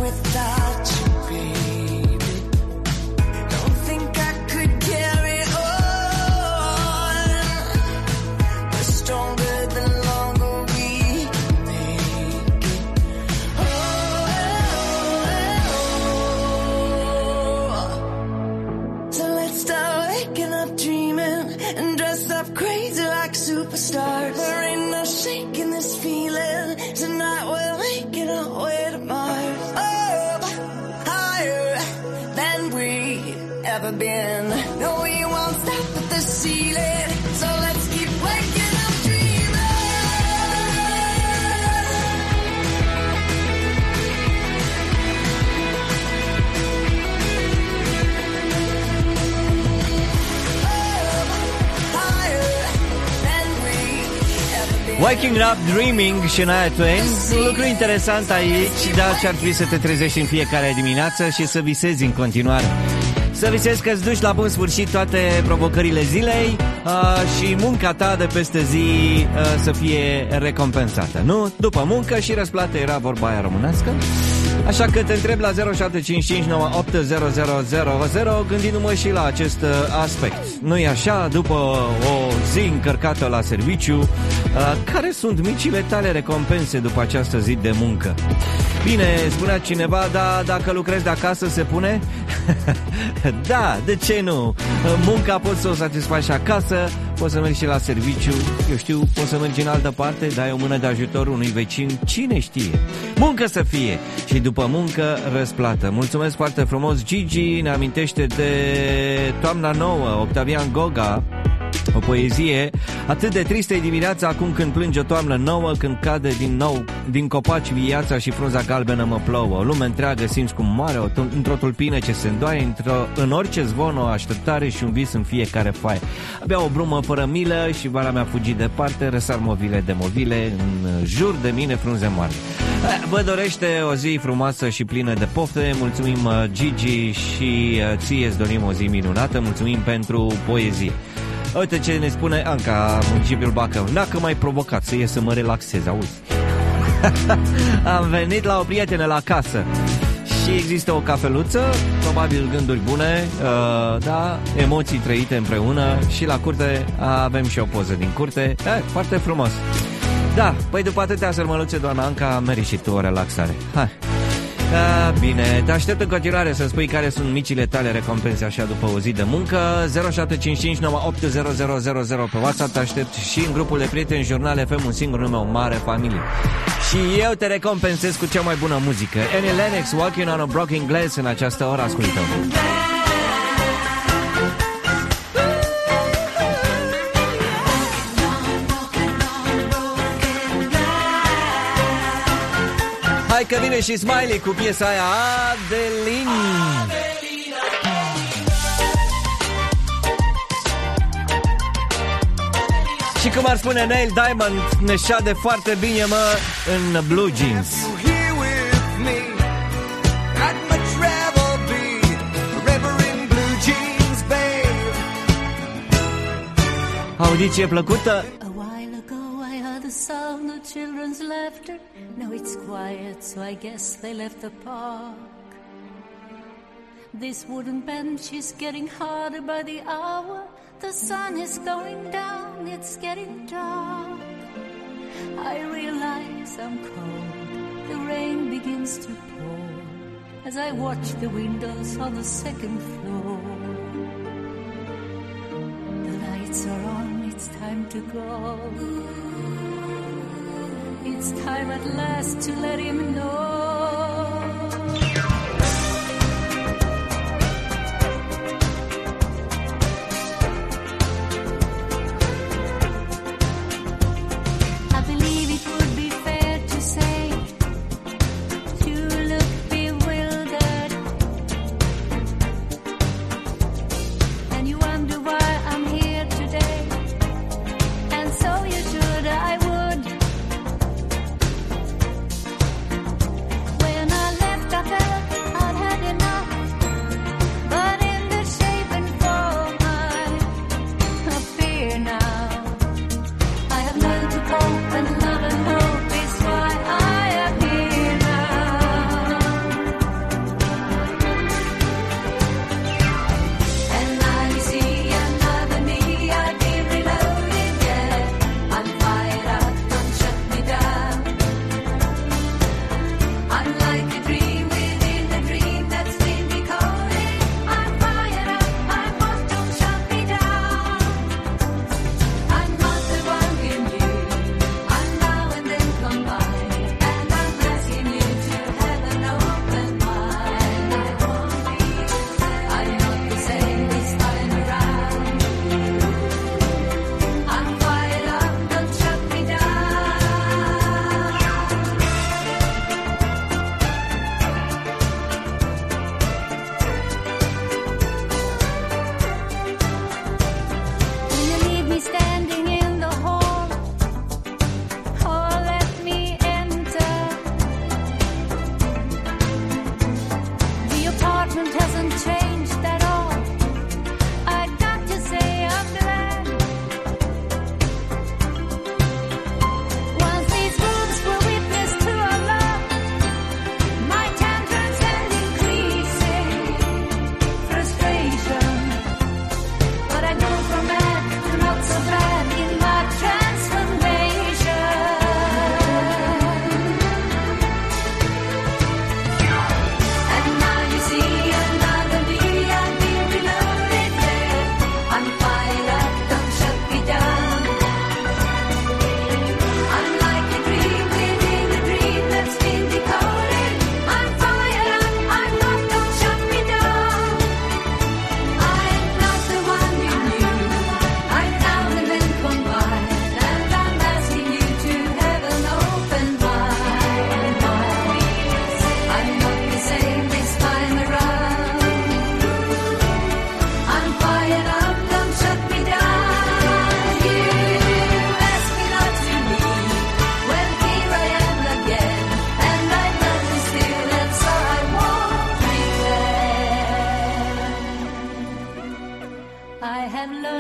without you, baby. Don't think I could carry on. We're stronger the longer we make it. So let's start waking up dreaming and dress up crazy like superstars. There ain't no shaking this feeling. Tonight we're making our way to Mars. Oh, higher than we've ever been. No, we won't stop at the ceiling. So let's keep waking up Waking Up Dreaming, Shania Twain. Un lucru interesant aici, da, ce-ar trebui să te trezești în fiecare dimineață și să visezi în continuare. Să visezi că îți duci la bun sfârșit toate provocările zilei și munca ta de peste zi să fie recompensată. Nu? După muncă și răsplată, era vorba aia românească. Așa că te întreb la 0755980000 gândindu-mă și la acest aspect. Nu-i așa? După o zi încărcată la serviciu, care sunt micile tale recompense după această zi de muncă? Bine, spunea cineva, da, dacă lucrezi de acasă se pune? Da, de ce nu? Munca poți să o satisfaci și acasă, poți să mergi și la serviciu, eu știu, poți să mergi în altă parte, dai o mână de ajutor unui vecin, cine știe? Muncă să fie și după muncă răsplată. Mulțumesc foarte frumos, Gigi ne amintește de Toamna Nouă, Octavian Goga, o poezie. Atât de tristă e dimineața acum când plânge o toamnă nouă, când cade din nou din copaci viața și frunza galbenă mă plouă. O lume întreagă simți cum moare într-o tulpină ce se îndoaie, în orice zvon o așteptare și un vis în fiecare foaie. Abia o brumă fără milă și vara mea fugi departe, răsar movile de movile, în jur de mine frunze moarte. Vă dorește o zi frumoasă și plină de pofte. Mulțumim, Gigi, și ție îți dorim o zi minunată. Mulțumim pentru poezie. Uite ce ne spune Anca, municipiul Bacău. N-a mai provocat să ies să mă relaxez, auzi? Am venit la o prietenă la casă și există o cafeluță, probabil gânduri bune, da, emoții trăite împreună și la curte avem și o poză din curte. Foarte frumos. Da, păi după atâtea sărmăluțe, doamna Anca, meri și tu o relaxare. Hai. Bine, te aștept în continuare să spui care sunt micile tale recompense așa după o zi de muncă. 0755980000 pe WhatsApp, te aștept și în grupul de prieteni Jurnal FM, un singur nume, o mare familie. Și eu te recompensez cu cea mai bună muzică. Annie Lennox, Walking on a Broken Glass, în această oră, ascultă. Hai că vine și Smiley cu piesa aia, Adelina. Și cum ar spune Neil Diamond, ne șade foarte bine, mă, în Blue Jeans. Audiție plăcută. Sound of children's laughter. Now it's quiet, so I guess they left the park. This wooden bench is getting harder by the hour. The sun is going down, it's getting dark. I realize I'm cold, the rain begins to pour as I watch the windows on the second floor. The lights are on, it's time to go. It's time at last to let him know. I believe it would be fair to say you look bewildered and you wonder why I'm here today, and so you should. I would.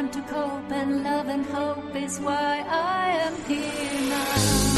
learned to cope, and love and hope is why I am here now.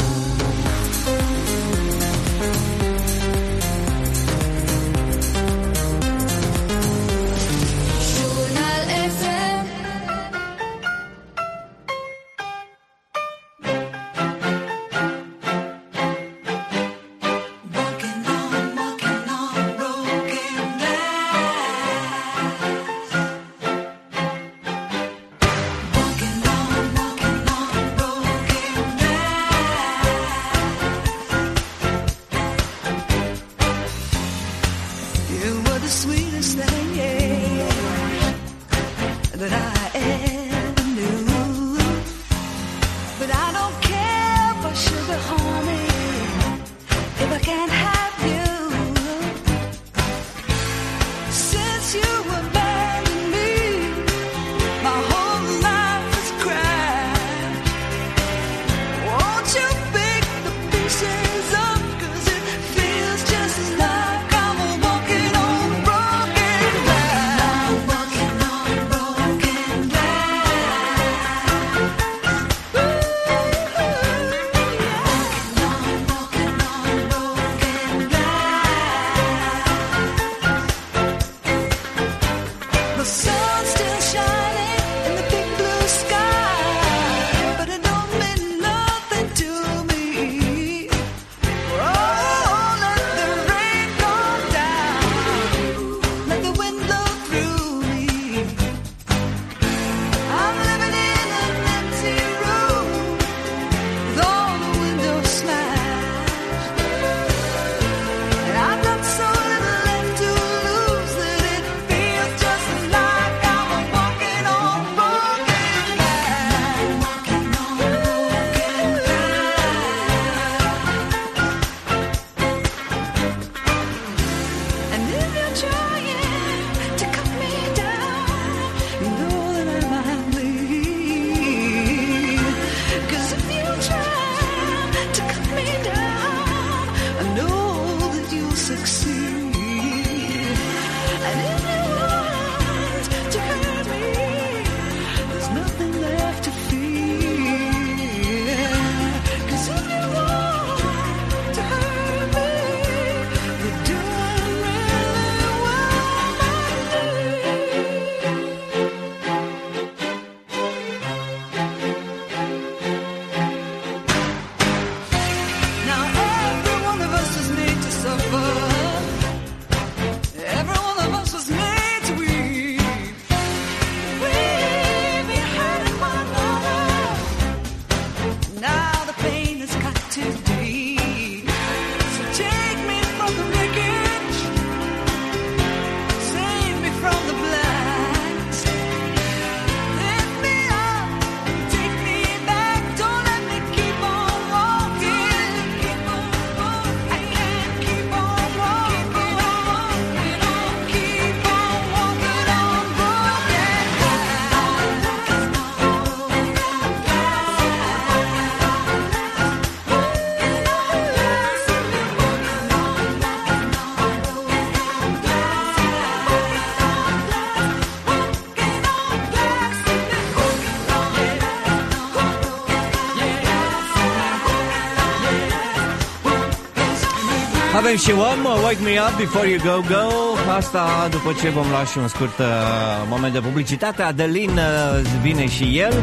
Avem și Wake Me Up Before You Go Go. Asta după ce vom lua și un scurt moment de publicitate. Adeline vine și el,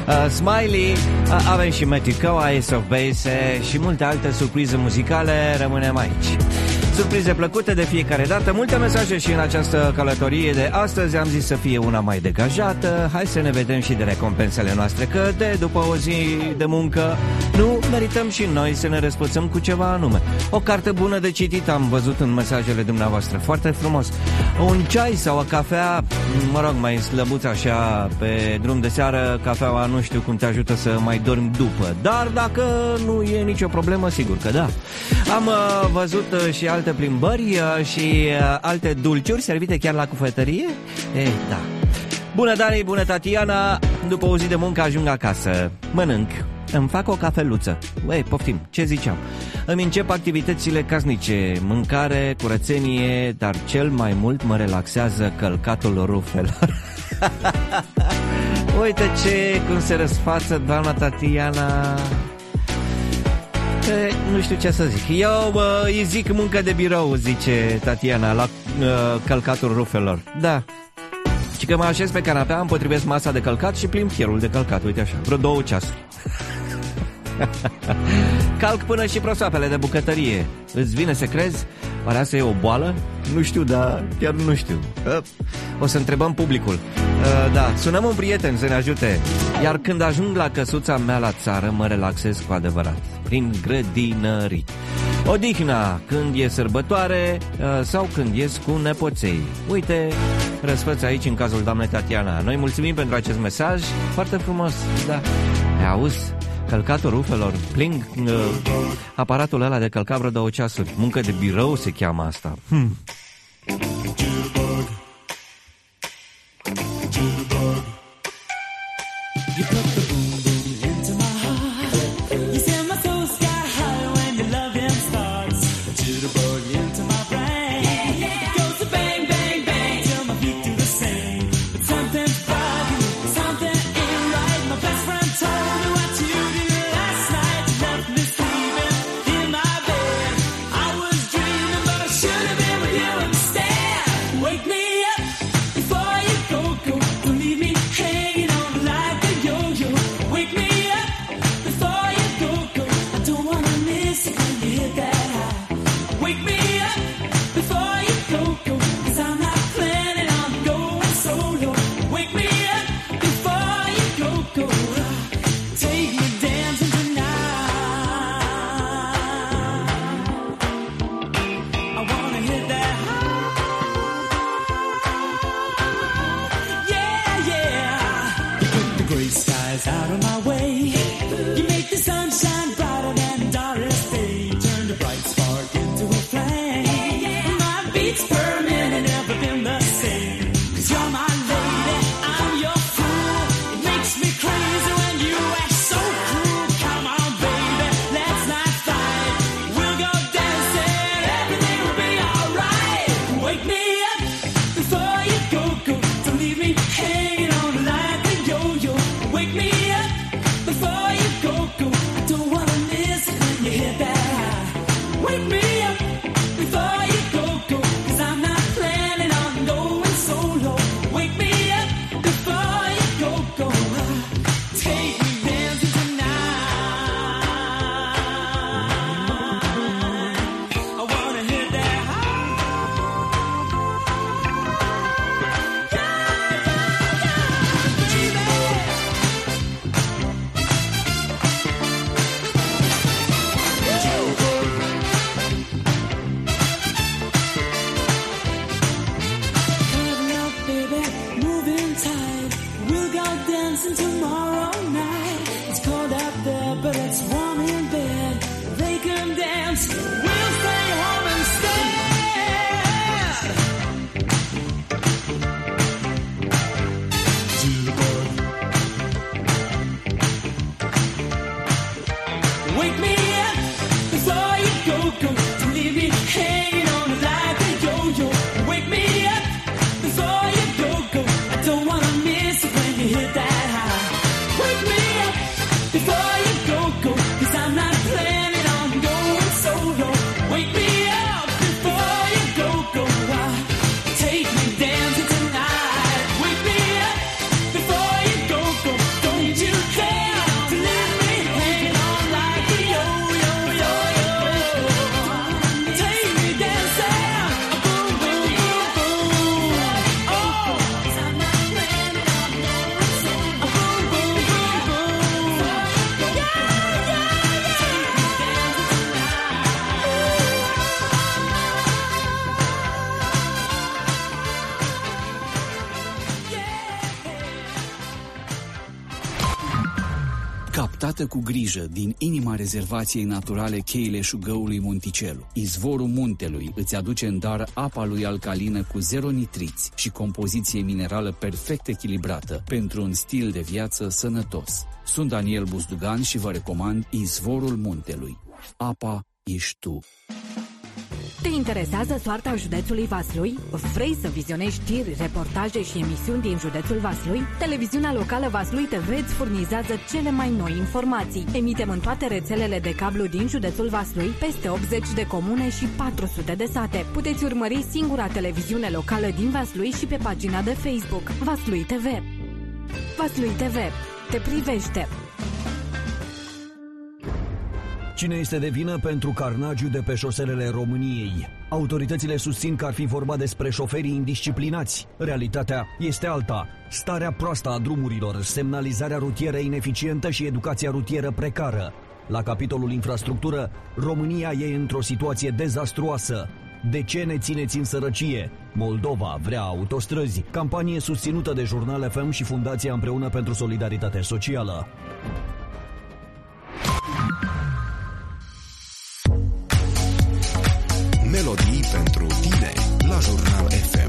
Smiley, avem și Matthew Coe, Ace of Base și multe alte surprize muzicale. Rămânem aici. Surprize plăcute de fiecare dată, multe mesaje și în această călătorie de astăzi. Am zis să fie una mai degajată. Hai să ne vedem și de recompensele noastre, că după o zi de muncă nu merităm și noi să ne răspuțăm cu ceva anume. O carte bună de citit, am văzut în mesajele dumneavoastră, foarte frumos. Un ceai sau o cafea, mă rog, mai slăbuț așa pe drum de seară. Cafeaua nu știu cum te ajută să mai dormi după, dar dacă nu e nicio problemă, sigur că da. Am văzut și alte plimbări și alte dulciuri servite chiar la cufetărie. Da. Bună, Dani, bună, Tatiana. După o zi de muncă ajung acasă, mănânc, îmi fac o cafeluță. Poftim, ce ziceam? Îmi încep activitățile casnice, mâncare, curățenie, dar cel mai mult mă relaxează călcatul rufelor. Uite cum se răsfață doamna Tatiana. Nu știu ce să zic. Eu îi zic muncă de birou, zice Tatiana, la călcatul rufelor. Da. Și că mă așez pe canapea, îmi potrivesc masa de călcat și plimb fierul de călcat. Uite așa, vreo 2 ceasuri. Calc până și prosoapele de bucătărie. Îți vine să crezi? Oare asta e o boală? Nu știu, dar chiar nu știu. O să întrebăm publicul. Da, sunăm un prieten să ne ajute. Iar când ajung la căsuța mea la țară, mă relaxez cu adevărat, prin grădinării. Odihna când e sărbătoare sau când ies cu nepoței. Uite, răsfăț aici în cazul doamnei Tatiana. Noi mulțumim pentru acest mesaj. Foarte frumos, da. Auzi, călcatul rufelor, pling aparatul ăla de călcat vreo 2 ceasuri. Muncă de birou se cheamă asta. Captată cu grijă din inima rezervației naturale Cheile Șugăului Monticelu, izvorul muntelui îți aduce în dar apa lui alcalină cu 0 nitriți și compoziție minerală perfect echilibrată pentru un stil de viață sănătos. Sunt Daniel Buzdugan și vă recomand izvorul muntelui. Apa ești tu. Te interesează soarta județului Vaslui? Vrei să vizionezi știri, reportaje și emisiuni din județul Vaslui? Televiziunea locală Vaslui TV îți furnizează cele mai noi informații. Emitem în toate rețelele de cablu din județul Vaslui, peste 80 de comune și 400 de sate. Puteți urmări singura televiziune locală din Vaslui și pe pagina de Facebook Vaslui TV. Vaslui TV te privește. Cine este de vină pentru carnagiul de pe șoselele României? Autoritățile susțin că ar fi vorba despre șoferii indisciplinați. Realitatea este alta. Starea proastă a drumurilor, semnalizarea rutieră ineficientă și educația rutieră precară. La capitolul infrastructură, România e într-o situație dezastruoasă. De ce ne țineți în sărăcie? Moldova vrea autostrăzi. Campanie susținută de Jurnal FM și Fundația Împreună pentru Solidaritate Socială. Melodii pentru tine la Jurnal FM.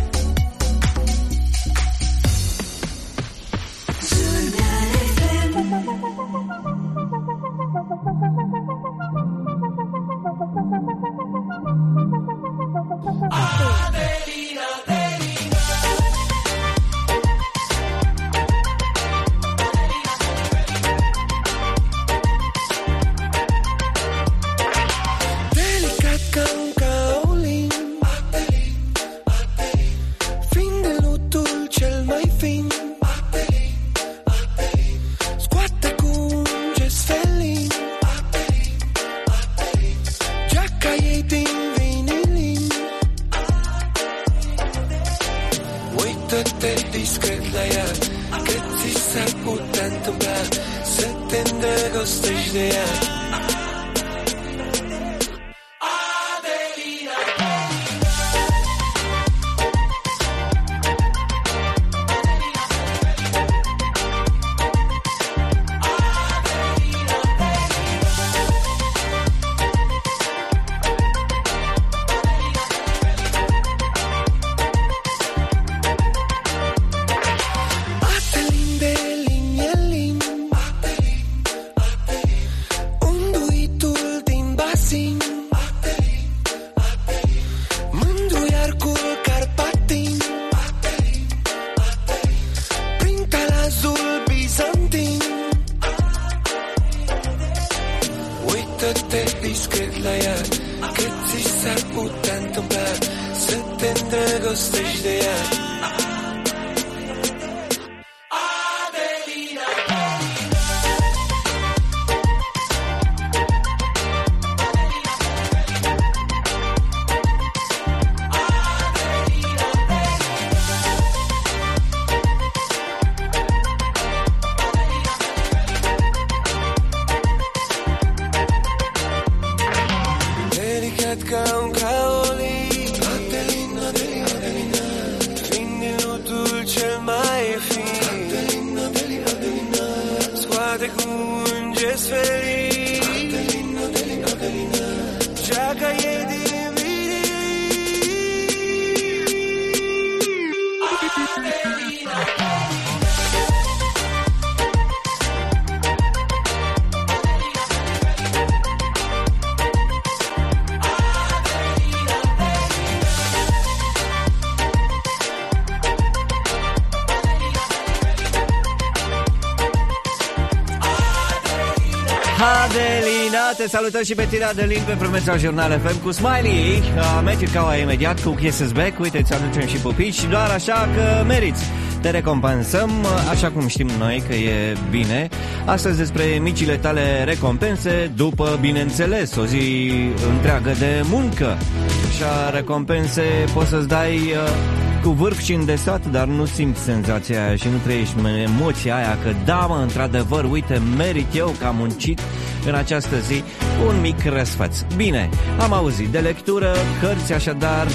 Adelina, te salutăm și pe tine, Adelin, pe promesa Jurnal FM cu Smiley. Magic Hour imediat cu Kisses Back. Uite, îți aducem și pupici și doar așa că meriți. Te recompensăm așa cum știm noi că e bine. Astăzi despre micile tale recompense după, bineînțeles, o zi întreagă de muncă. Așa recompense poți să-ți dai cu vârf și îndesat, dar nu simți senzația aia și nu trăiești emoția aia că da, mă, într-adevăr, uite, merit eu că am muncit în această zi un mic răsfăț. Bine, am auzit de lectură, cărți așadar,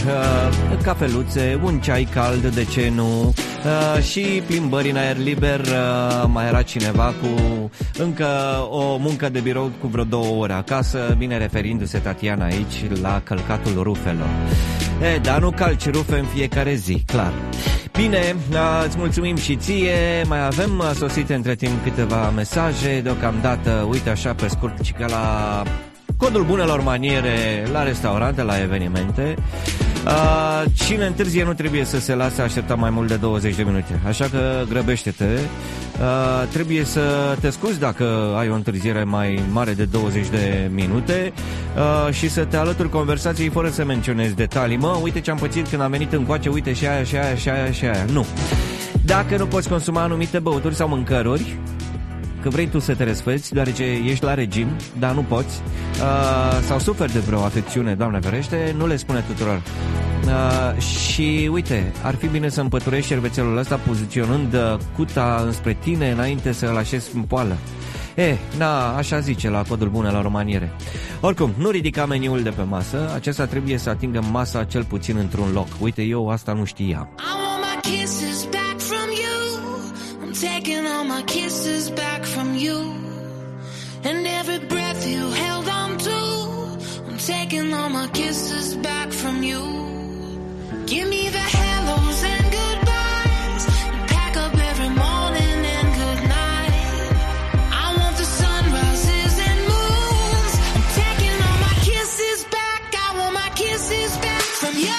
cafeluțe, un ceai cald, de ce nu, și plimbări în aer liber. Mai era cineva cu încă o muncă de birou cu vreo 2 ore acasă, bine referindu-se Tatiana aici la călcatul rufelor. Dar nu calci rufe în fiecare zi, clar. Bine, îți mulțumim și ție. Mai avem sosite între timp câteva mesaje. Deocamdată, uite așa pe scurt, ci că la codul bunelor maniere la restaurante, la evenimente. Cine întârzie nu trebuie să se lase aștepta mai mult de 20 de minute. Așa că grăbește-te. Trebuie să te scuzi dacă ai o întârziere mai mare de 20 de minute și să te alături conversației fără să menționezi detalii. Mă, uite ce am pățit când am venit încoace, uite și aia, și aia, și aia, și aia. Nu. Dacă nu poți consuma anumite băuturi sau mâncăruri, că vrei tu să te resfăți, deoarece ești la regim, dar nu poți, sau suferi de vreo afecțiune, Doamne ferește, nu le spune tuturor. Și uite, ar fi bine să împăturești șervețelul ăsta poziționând cuta înspre tine înainte să îl așezi în poală. Așa zice la codul bunelor maniere. Oricum, nu ridica meniul de pe masă, acesta trebuie să atingă masa cel puțin într-un loc. Uite, eu asta nu știam. Taking all my kisses back from you, and every breath you held on to. I'm taking all my kisses back from you. Give me the hellos and goodbyes, and pack up every morning and good night. I want the sunrises and moons. I'm taking all my kisses back. I want my kisses back from you.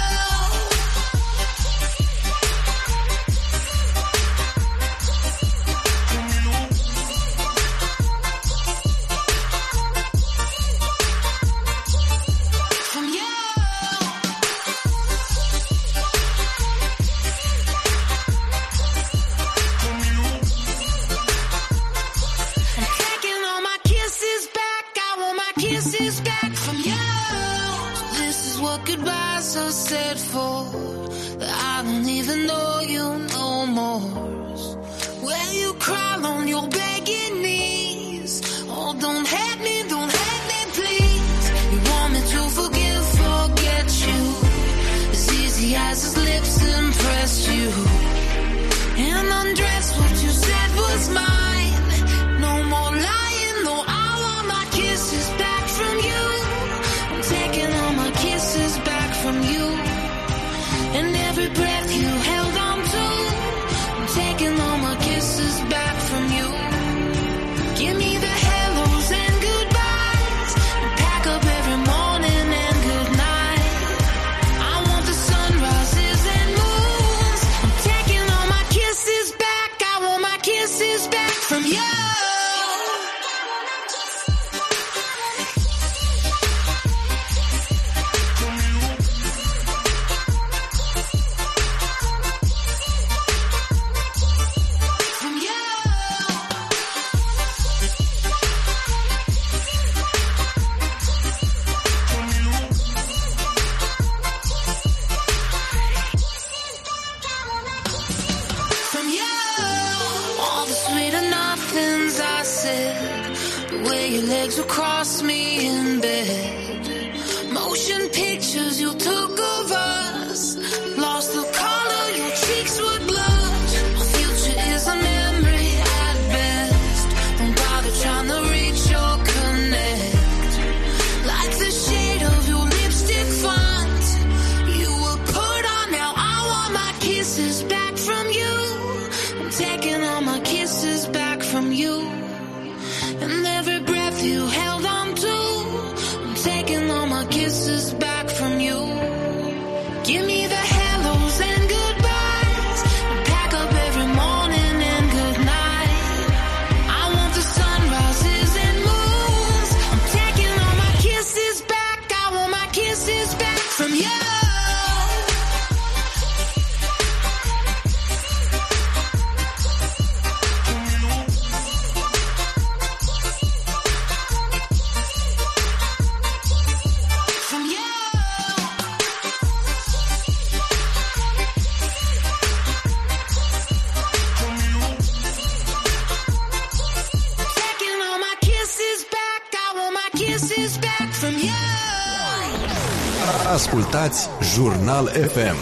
Ascultați Jurnal FM.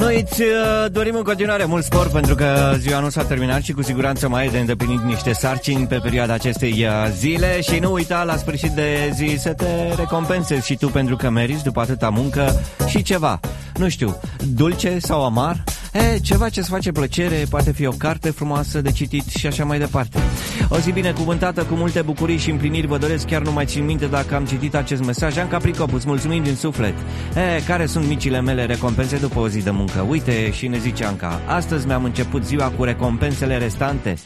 Noi îți dorim în continuare mult spor, pentru că ziua nu s-a terminat și cu siguranță mai e de îndeplinit niște sarcini pe perioada acestei zile. Și nu uita la sfârșit de zi să te recompensezi și tu, pentru că meriți după atâta muncă și ceva, nu știu, dulce sau amar, ceva ce-ți face plăcere, poate fi o carte frumoasă de citit și așa mai departe. O zi binecuvântată cu multe bucurii și împliniri vă doresc. Chiar nu mai țin minte dacă am citit acest mesaj. Anca Pricop, îți mulțumim din suflet. Care sunt micile mele recompense după o zi de muncă? Uite, și ne zice Anca: astăzi mi-am început ziua cu recompensele restante.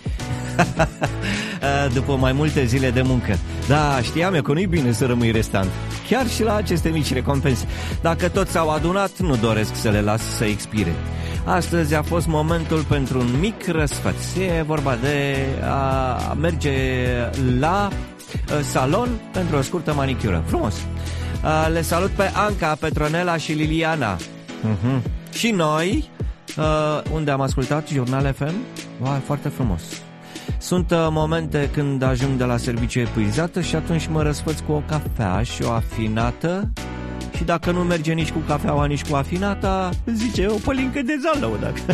După mai multe zile de muncă. Da, știam eu că nu-i bine să rămâi restant, chiar și la aceste mici recompense. Dacă toți s-au adunat, nu doresc să le las să expire. Astăzi a fost momentul pentru un mic răsfăț. E vorba de a merge la salon pentru o scurtă manicură. Frumos. Le salut pe Anca, Petronela și Liliana. Și noi, unde am ascultat Jurnal FM. Wow, foarte frumos. Sunt momente când ajung de la serviciu epuizată și atunci mă răsfăț cu o cafea și o afinată. Și dacă nu merge nici cu cafeaua, nici cu afinata, zice o pălincă de zalău, dacă...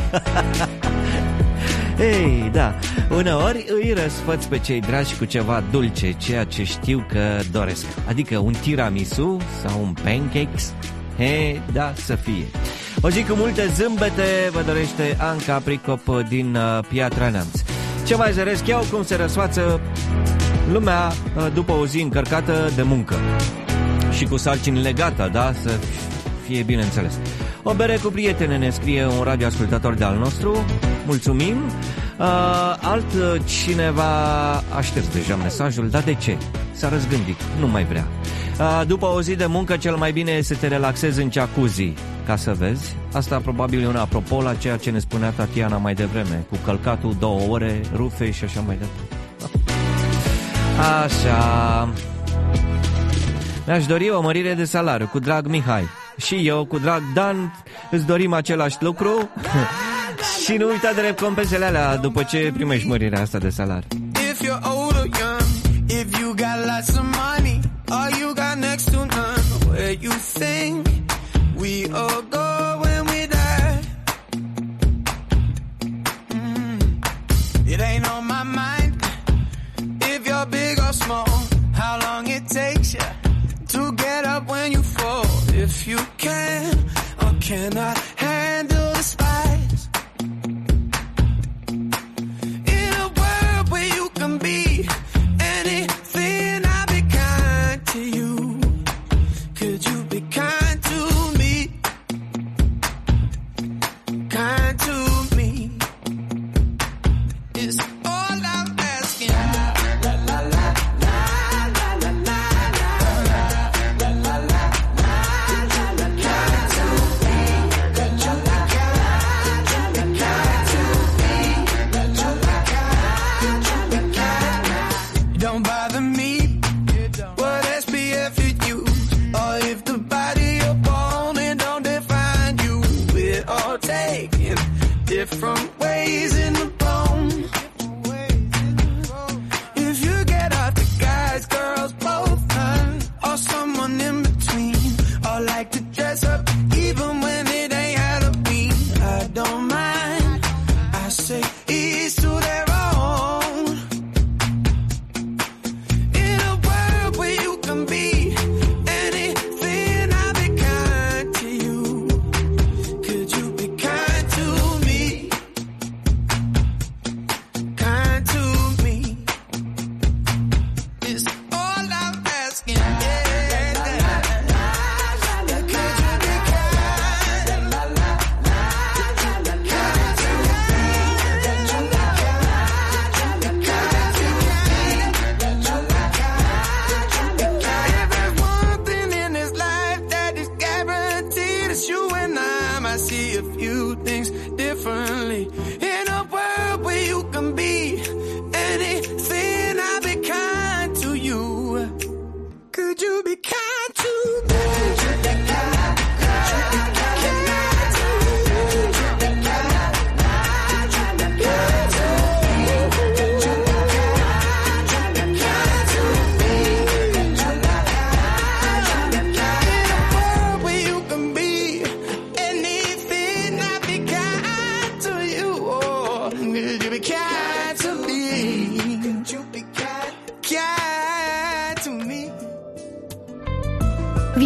Ei, da, uneori îi răsfăț pe cei dragi cu ceva dulce, ceea ce știu că doresc. Adică un tiramisu sau un pancakes. Da, să fie. O zi cu multe zâmbete vă dorește Anca Pricop din Piatra Neamț. Ce mai zăresc eu, cum se răsfață lumea după o zi încărcată de muncă și cu sarcinile gata, da? Să fie bineînțeles. O bere cu prietene, ne scrie un radioascultător de-al nostru. Mulțumim. Altcineva a șters deja mesajul. Dar de ce? S-a răzgândit, nu mai vrea. După o zi de muncă, cel mai bine e să te relaxezi în jacuzzi. Ca să vezi, asta probabil e un apropo la ceea ce ne spunea Tatiana mai devreme, cu călcatul 2 ore, rufe și așa mai departe. Așa. Mi-aș dori o mărire de salariu, cu drag Mihai. Și eu, cu drag Dan, îți dorim același lucru. Și nu uita de recompensele alea după ce primești mărirea asta de salariu. If you're old or young, if you got lots of money, or you got next to none, where you think we all go when we die? It ain't on my mind if you're big or small, how long it takes you to get up when you fall. If you can or cannot handle the spice, in a world where you can be anything, I'll be kind to you. Could you be kind to me? Kind to me is all I'm asking. La la la la la la la. Don't bother me what SPF you use, or if the body you're born in don't define you. We're all taking different ways in the bone. If you get off the guys, girls, both none, or someone in between, or like to dress up even when it ain't Halloween, I don't mind. I say each to their own. In a world where you can be anything, I'll be kind to you. Could you be kind to me? Kind to me is all I'm asking. I see a few things differently. In a world where you can be anything, I'll be kind to you. Could you be kind to me? In a world where you can be anything, I'll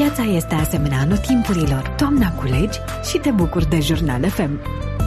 Viața este asemenea anotimpurilor. Toamna culegi și te bucuri de Jurnal FM.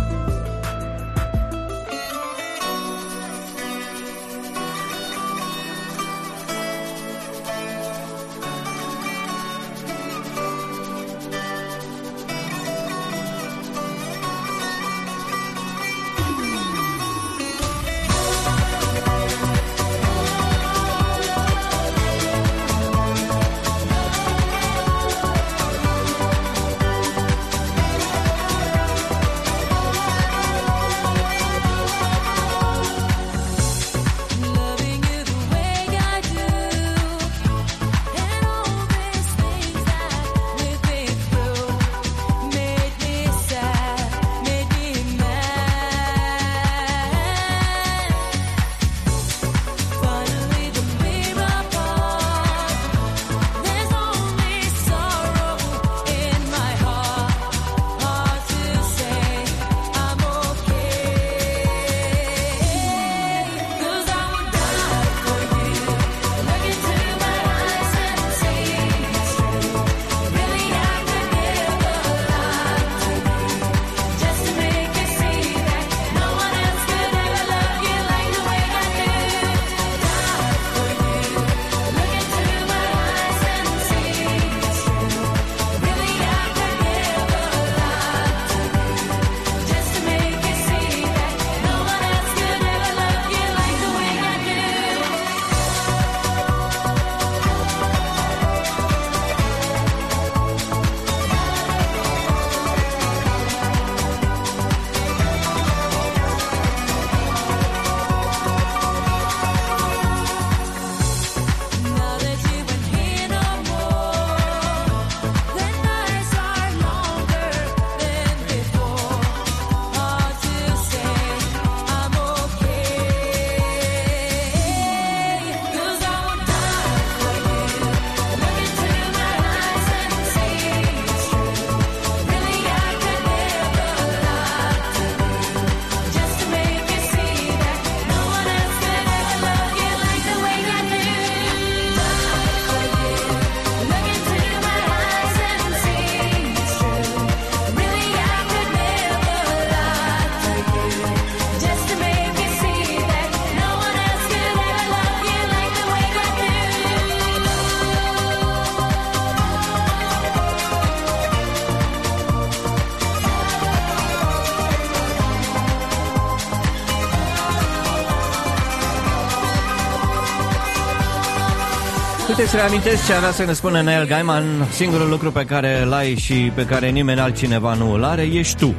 Uite, să reamintesc ce avea să ne spună Neil Gaiman. Singurul lucru pe care îl ai și pe care nimeni altcineva nu îl are ești tu.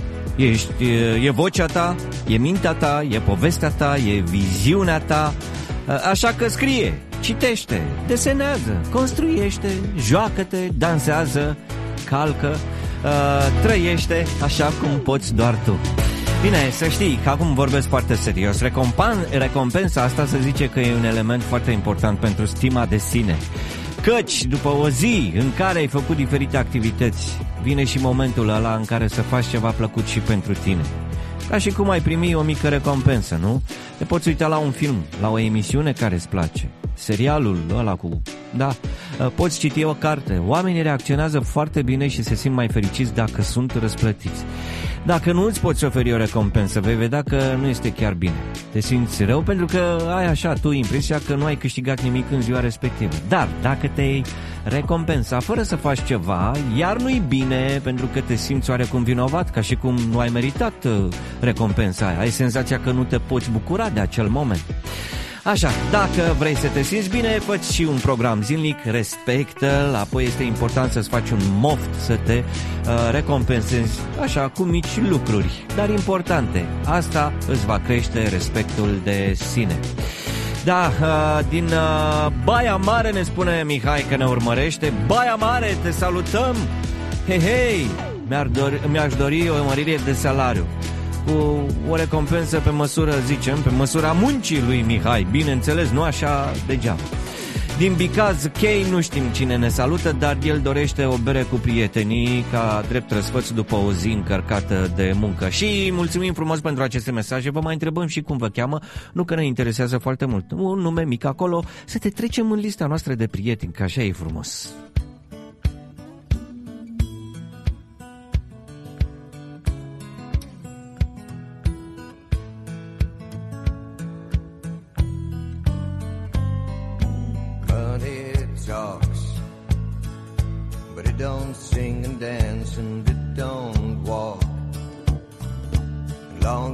E vocea ta, e mintea ta, e povestea ta, e viziunea ta. Așa că scrie, citește, desenează, construiește, joacă-te, dansează, calcă, trăiește așa cum poți doar tu. Bine, să știi că acum vorbesc foarte serios. Recompensa asta se zice că e un element foarte important pentru stima de sine. Căci după o zi în care ai făcut diferite activități, vine și momentul ăla în care să faci ceva plăcut și pentru tine. Ca și cum ai primi o mică recompensă, nu? Te poți uita la un film, la o emisiune care îți place, serialul ăla cu... Da, poți citi o carte. Oamenii reacționează foarte bine și se simt mai fericiți dacă sunt răsplătiți. Dacă nu îți poți oferi o recompensă, vei vedea că nu este chiar bine. Te simți rău pentru că ai așa tu impresia că nu ai câștigat nimic în ziua respectivă. Dar dacă te-ai recompensa fără să faci ceva, iar nu-i bine pentru că te simți oarecum vinovat, ca și cum nu ai meritat recompensa aia. Ai senzația că nu te poți bucura de acel moment. Așa, dacă vrei să te simți bine, fă și un program zilnic, respectă-l, apoi este important să-ți faci un moft, să te recompensezi așa cu mici lucruri, dar importante. Asta îți va crește respectul de sine. Da, din Baia Mare ne spune Mihai că ne urmărește. Baia Mare, te salutăm! Hei, hei! Mi-aș dori o mărire de salariu, cu o recompensă pe măsură, zicem, pe măsura muncii lui Mihai. Bineînțeles, nu așa degeaba. Din Bicaz, Chei, nu știm cine ne salută, dar el dorește o bere cu prietenii ca drept răsfăț după o zi încărcată de muncă. Și mulțumim frumos pentru aceste mesaje. Vă mai întrebăm și cum vă cheamă, nu că ne interesează foarte mult. Un nume mic acolo, să te trecem în lista noastră de prieteni, că așa e frumos.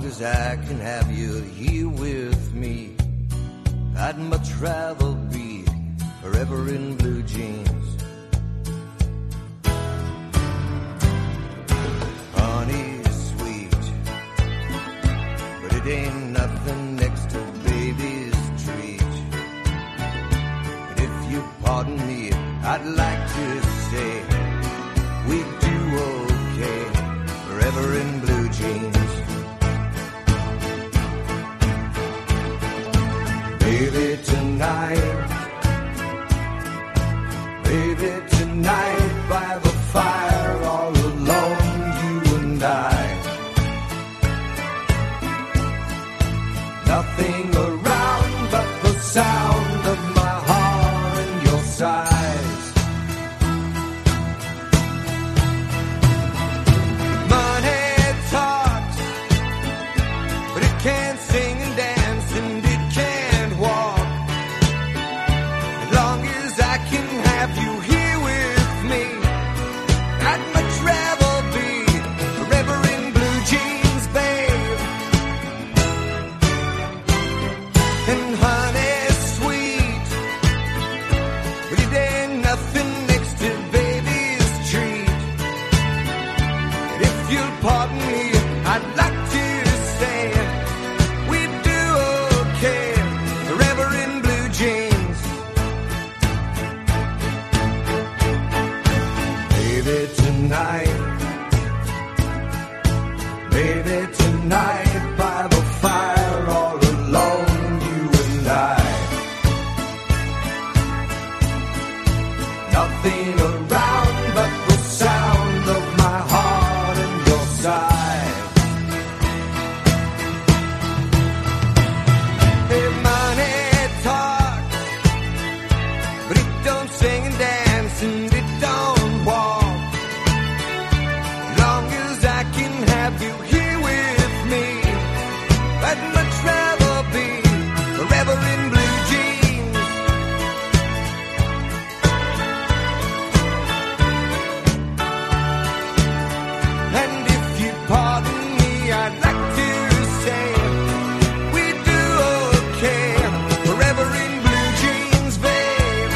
as I can have you here with me, I'd much rather be forever in blue jeans. Honey's sweet, but it ain't nothing next to baby's treat. And if you pardon me, I'd like to say we do okay forever in blue jeans. Baby, tonight, baby, tonight, by the fire, all alone, you and I. Nothing around but the sound of my heart and your sighs. Money talks, but it can't sing and dance, and it can't walk. As long as I can have you here with me, I'd much rather be forever in blue jeans, babe. And honey's sweet, but it ain't nothing next to baby's treat. And if you'll pardon me, I'd like to say we do okay forever in blue jeans. Baby, tonight, baby, tonight, by the fire, all alone, you and I. Nothing around but the sound of my heart and your sigh. Hey, money talks, but it don't sing and dance, and it don't walk. As long as I can have you here with me, I'd much rather be forever in blue jeans. And if you pardon me, I'd like to say we do okay forever in blue jeans, babe.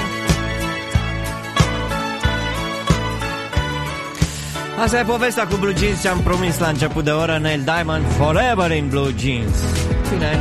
Asta e povestea cu Blue Jeans, ce-am promis la început de oră. Neil Diamond, Forever in Blue Jeans. Bine.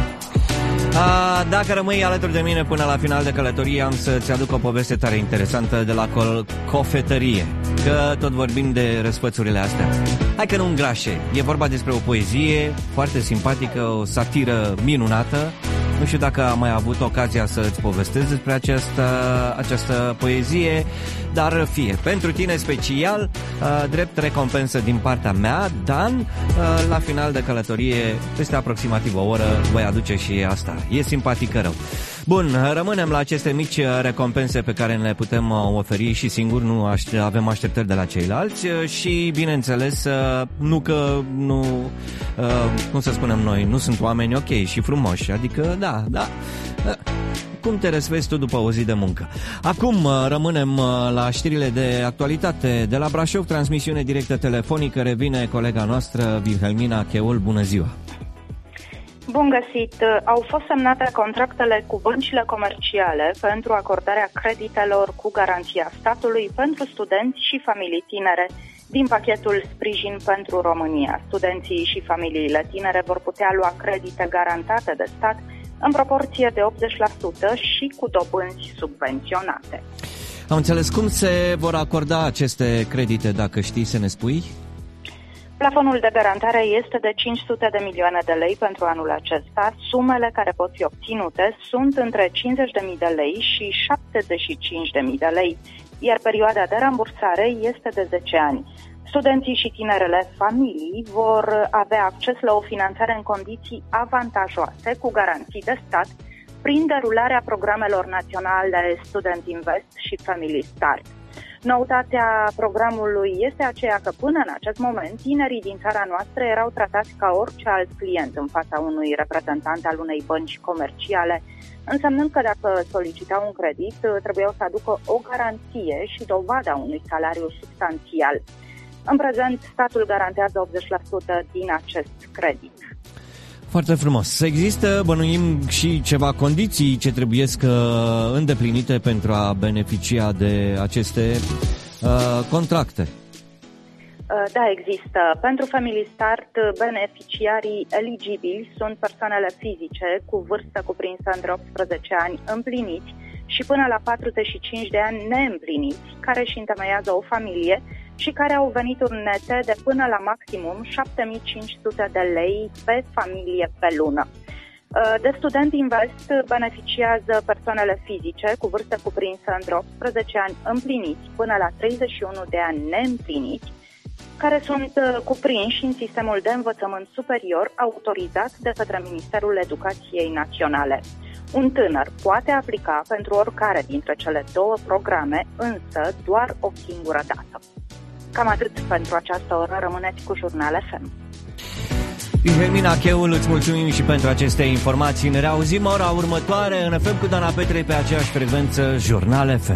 Dacă rămâi alături de mine până la final de călătorie, am să-ți aduc o poveste tare interesantă de la cofetărie. Că tot vorbim de răsfățurile astea. Hai că nu îngrașe. E vorba despre o poezie foarte simpatică, o satiră minunată. Nu știu dacă am mai avut ocazia să-ți povestesc despre această poezie, dar fie pentru tine special, drept recompensă din partea mea, Dan, la final de călătorie, peste aproximativ o oră, voi aduce și asta. E simpatică rău. Bun, rămânem la aceste mici recompense pe care le putem oferi și singuri, nu avem așteptări de la ceilalți și, bineînțeles, nu că nu, cum să spunem noi, nu sunt oameni ok și frumoși, adică da, cum te răsvezi tu după o zi de muncă. Acum rămânem la știrile de actualitate de la Brașov, transmisiune directă telefonică, revine colega noastră Wilhelmina Cheul, bună ziua! Bun găsit! Au fost semnate contractele cu băncile comerciale pentru acordarea creditelor cu garanția statului pentru studenți și familii tinere din pachetul Sprijin pentru România. Studenții și familiile tinere vor putea lua credite garantate de stat în proporție de 80% și cu dobânzi subvenționate. Am înțeles. Cum se vor acorda aceste credite, dacă știi să ne spui? Plafonul de garantare este de 500 de milioane de lei pentru anul acesta. Sumele care pot fi obținute sunt între 50.000 de lei și 75.000 de lei, iar perioada de rambursare este de 10 ani. Studenții și tinerele familii vor avea acces la o finanțare în condiții avantajoase cu garanții de stat prin derularea programelor naționale Student Invest și Family Start. Noutatea programului este aceea că până în acest moment tinerii din țara noastră erau tratați ca orice alt client în fața unui reprezentant al unei bănci comerciale, însemnând că dacă solicitau un credit trebuiau să aducă o garanție și dovada unui salariu substanțial. În prezent, statul garantează 80% din acest credit. Foarte frumos. Există, bănuim, și ceva condiții ce trebuiesc îndeplinite pentru a beneficia de aceste contracte. Da, există. Pentru Family Start, beneficiarii eligibili sunt persoanele fizice cu vârstă cuprinsă între 18 ani împliniți și până la 45 de ani neîmpliniți, care își întemeiază o familie și care au venituri nete de până la maximum 7.500 de lei pe familie pe lună. De Student Invest beneficiază persoanele fizice cu vârstă cuprinsă între 18 ani împliniți până la 31 de ani neîmpliniți, care sunt cuprinși în sistemul de învățământ superior autorizat de către Ministerul Educației Naționale. Un tânăr poate aplica pentru oricare dintre cele două programe, însă doar o singură dată. Cam atât pentru această oră, rămâneți cu Jurnal FM. Hermina Cheul, îți mulțumim și pentru aceste informații. Ne reauzim ora următoare în FM cu Dana Petre pe aceeași frecvență, Jurnal FM.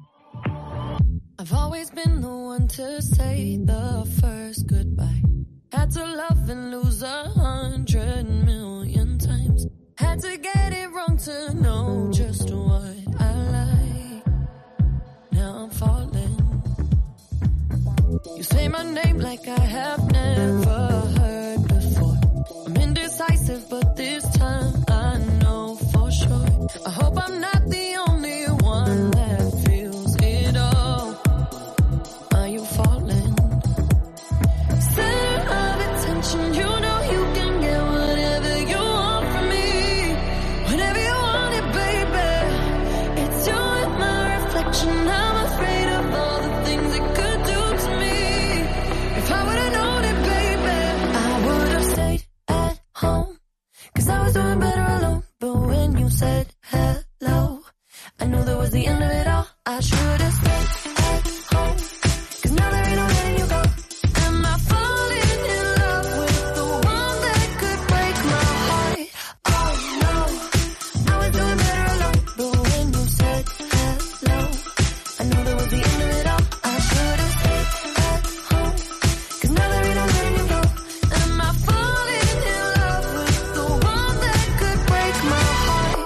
I've always been the one to say the first goodbye. Had to love and lose 100 million times. Had to get it wrong to know just what I like. Now I'm falling. You say my name like I have never heard before. I'm indecisive, but this time I know for sure. I hope I'm not the only one that feels it all. Are you falling? Center of attention, you know you can get whatever you want from me. Whenever you want it, baby. It's you and my reflection. I'm afraid of all the things it could do to me. If I would've known it, baby, I would've stayed at home. 'Cause I was doing better alone. But when you said hello, I knew that was the end of it all. I should've stayed at home. 'Cause now there ain't no letting you go. Am I falling in love with the one that could break my heart? Oh no, I was doing better alone. But when you said hello, I knew that was the end of it all. I should've stayed at home. 'Cause now there ain't no letting you go. Am I falling in love with the one that could break my heart?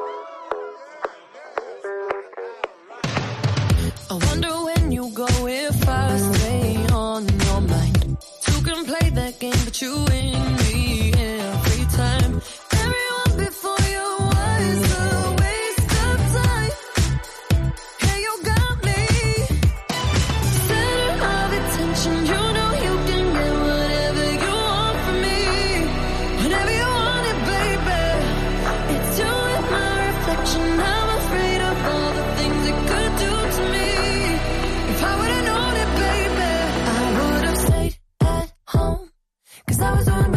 I wonder when you go if I stay on your mind. Two can play that game, but you win me every time. Everyone before you was a waste of time. Hey, you got me. Center of attention, you know you can get whatever you want from me. Whenever you want it, baby. It's you and my reflection. I'm afraid of all the things it could do to me. If I would've known it, baby, I would've stayed at home. 'Cause I was doing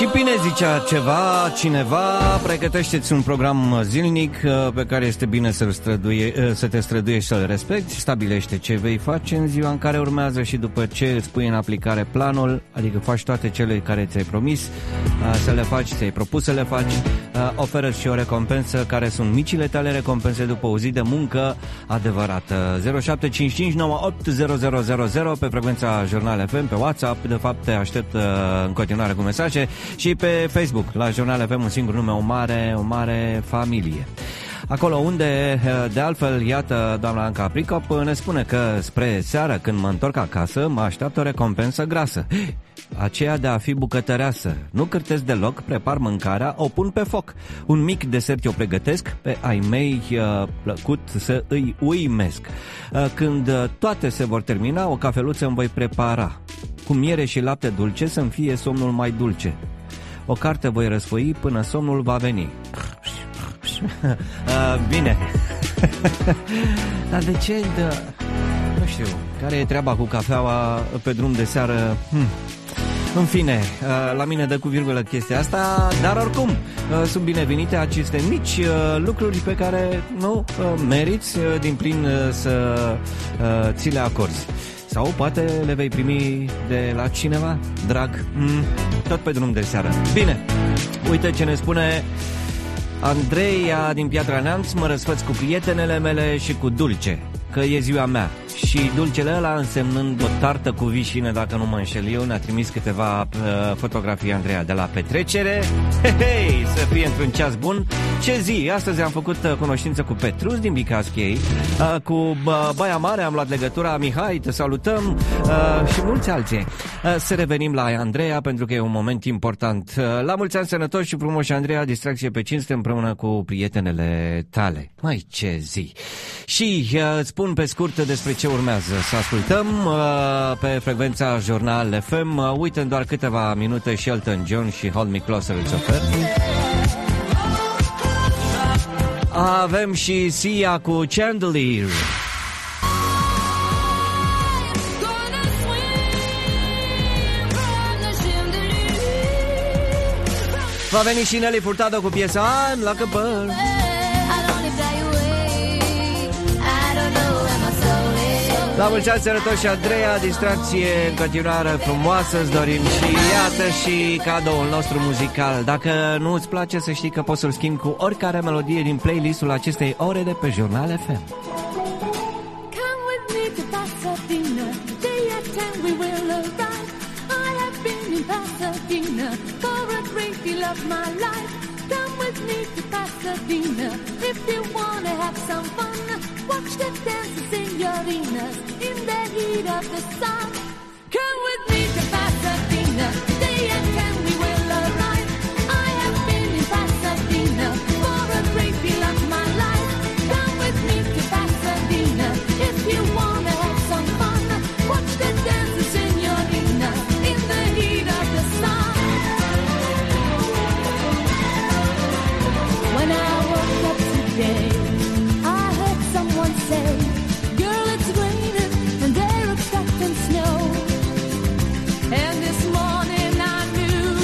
Și bine zicea cineva, pregătește-ți un program zilnic pe care este bine să te străduiești să-l respecti, stabilește ce vei face în ziua în care urmează și după ce îți pui în aplicare planul, adică faci toate cele care ți-ai promis să le faci, ți-ai propus să le faci, oferă și o recompensă care sunt micile tale recompense după o zi de muncă adevărată. 0755 980000 pe frecvența Jurnal FM, pe WhatsApp, de fapt te aștept în continuare cu mesaje, și pe Facebook, la Jurnal FM, un singur nume, o mare familie. Acolo unde, de altfel, iată, doamna Anca Pricop ne spune că spre seară, când mă întorc acasă, mă așteaptă o recompensă grasă, aceea de a fi bucătăreasă. Nu cârtesc deloc, prepar mâncarea, o pun pe foc. Un mic desert eu pregătesc, pe ai mei plăcut să îi uimesc. Când toate se vor termina, o cafeluță îmi voi prepara, cu miere și lapte dulce, să-mi fie somnul mai dulce. O carte voi răsfoi până somnul va veni. Bine. Dar de ce? Nu știu, care e treaba cu cafeaua pe drum de seară? În fine, la mine dă cu virgulă chestia asta, dar oricum sunt binevenite aceste mici lucruri pe care nu meriți din plin să ți le acorzi. Sau poate le vei primi de la cineva drag, tot pe drum de seară. Bine, uite ce ne spune Andreea din Piatra Neamț: mă răsfăț cu prietenele mele și cu Dulce, că e ziua mea. Și dulcele ăla însemnând o tartă cu vișine, dacă nu mă înșel eu. Ne-a trimis câteva fotografii Andreea de la petrecere. Hei, să fie într-un ceas bun. Ce zi? Astăzi am făcut cunoștință cu Petrus din Bicaschei, cu Baia Mare am luat legătura. Mihai, te salutăm, și mulți alții. Să revenim la Andreea, pentru că e un moment important. La mulți ani sănătoși și frumoși, Andreea, distracție pe cinste împreună cu prietenele tale. Mai ce zi! Și spun pe scurt despre ce urmează să ascultăm pe frecvența Jurnal FM. Uite, în doar câteva minute și Elton John și Hold Me Closer îți ofer. Avem și Sia cu Chandelier. Va veni și Nelly Furtado cu piesa I'm Like a Bird. La mulți ani sănătoși și Andreea, distracție în continuare frumoasă îți dorim. Și iată și cadoul nostru muzical. Dacă nu îți place, să știi că poți să-l schimbi cu oricare melodie din playlistul acestei ore de pe Jurnal FM. Come with me to Pasadena, day at 10 we will arrive. I have been in Pasadena for a great deal of my life. Come with me to Pasadena if you wanna have some fun. Watch the dancing senoritas in the heat of the sun. Come with me to Pasadena, day and 10 we will arrive. I have been in Pasadena for a great deal of my life. Come with me to Pasadena if you wanna have some fun. Watch the dancing senoritas in the heat of the sun. When I woke up today, I heard someone say, girl, it's raining and they're expecting snow. And this morning I knew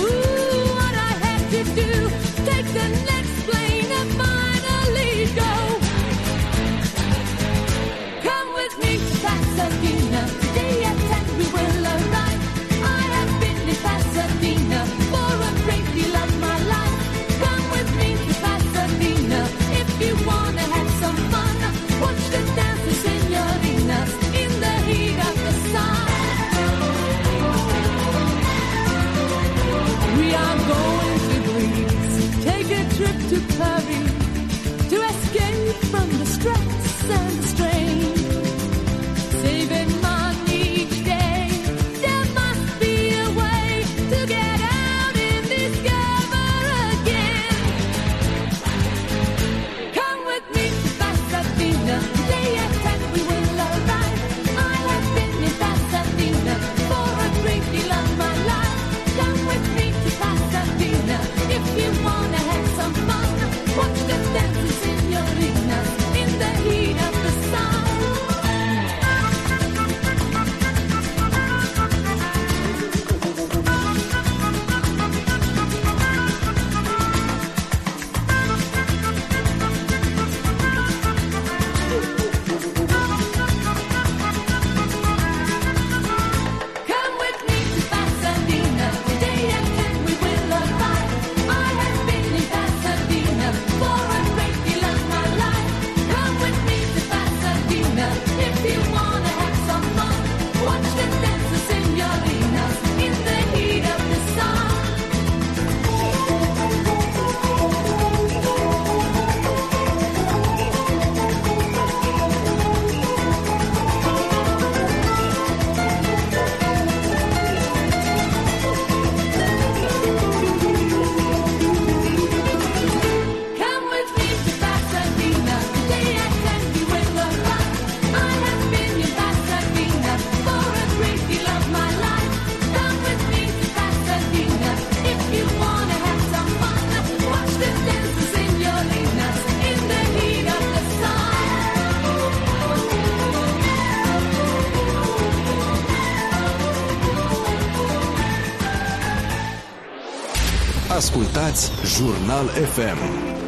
Ascultați Jurnal FM.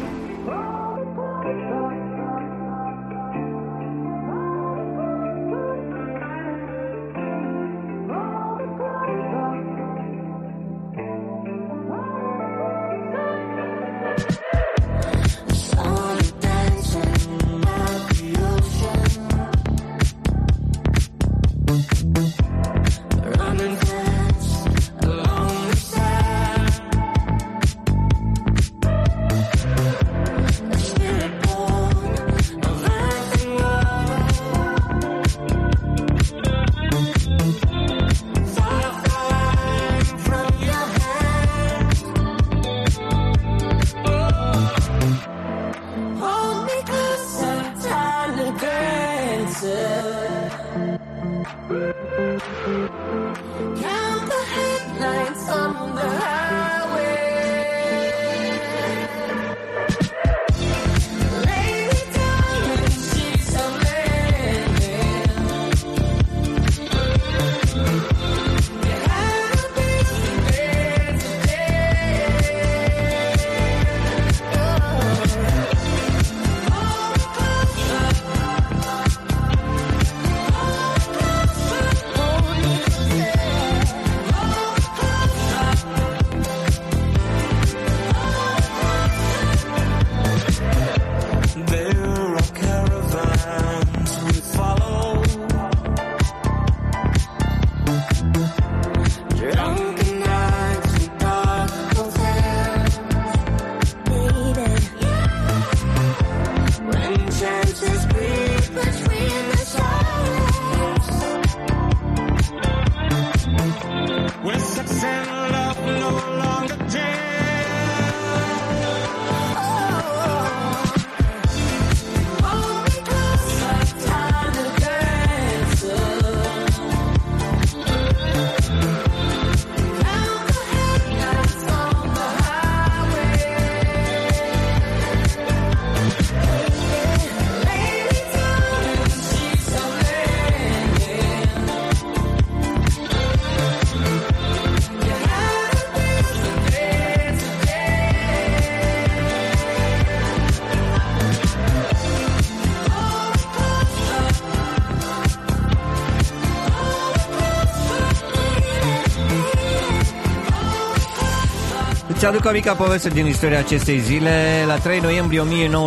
Ți-aduc o mică poveste din istoria acestei zile. La 3 noiembrie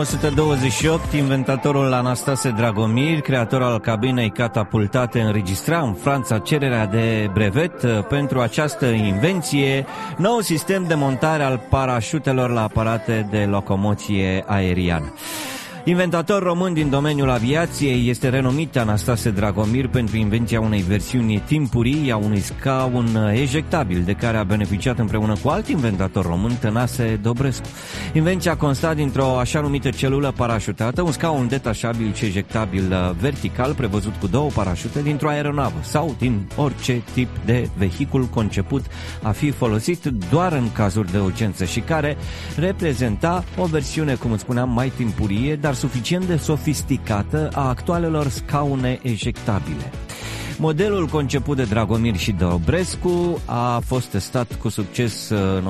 1928, inventatorul Anastase Dragomir, creator al cabinei catapultate, înregistra în Franța cererea de brevet pentru această invenție, nou sistem de montare al parașutelor la aparate de locomoție aeriană. Inventator român din domeniul aviației, este renumit Anastase Dragomir pentru invenția unei versiuni timpurii a unui scaun ejectabil, de care a beneficiat împreună cu alt inventator român, Tănase Dobrescu. Invenția consta dintr-o așa numită celulă parașutată, un scaun detașabil și ejectabil vertical, prevăzut cu două parașute, dintr-o aeronavă sau din orice tip de vehicul conceput a fi folosit doar în cazuri de urgență și care reprezenta o versiune, cum îți spuneam, mai timpurie, dar suficient de sofisticată a actualelor scaune ejectabile. Modelul conceput de Dragomir și Dobrescu a fost testat cu succes în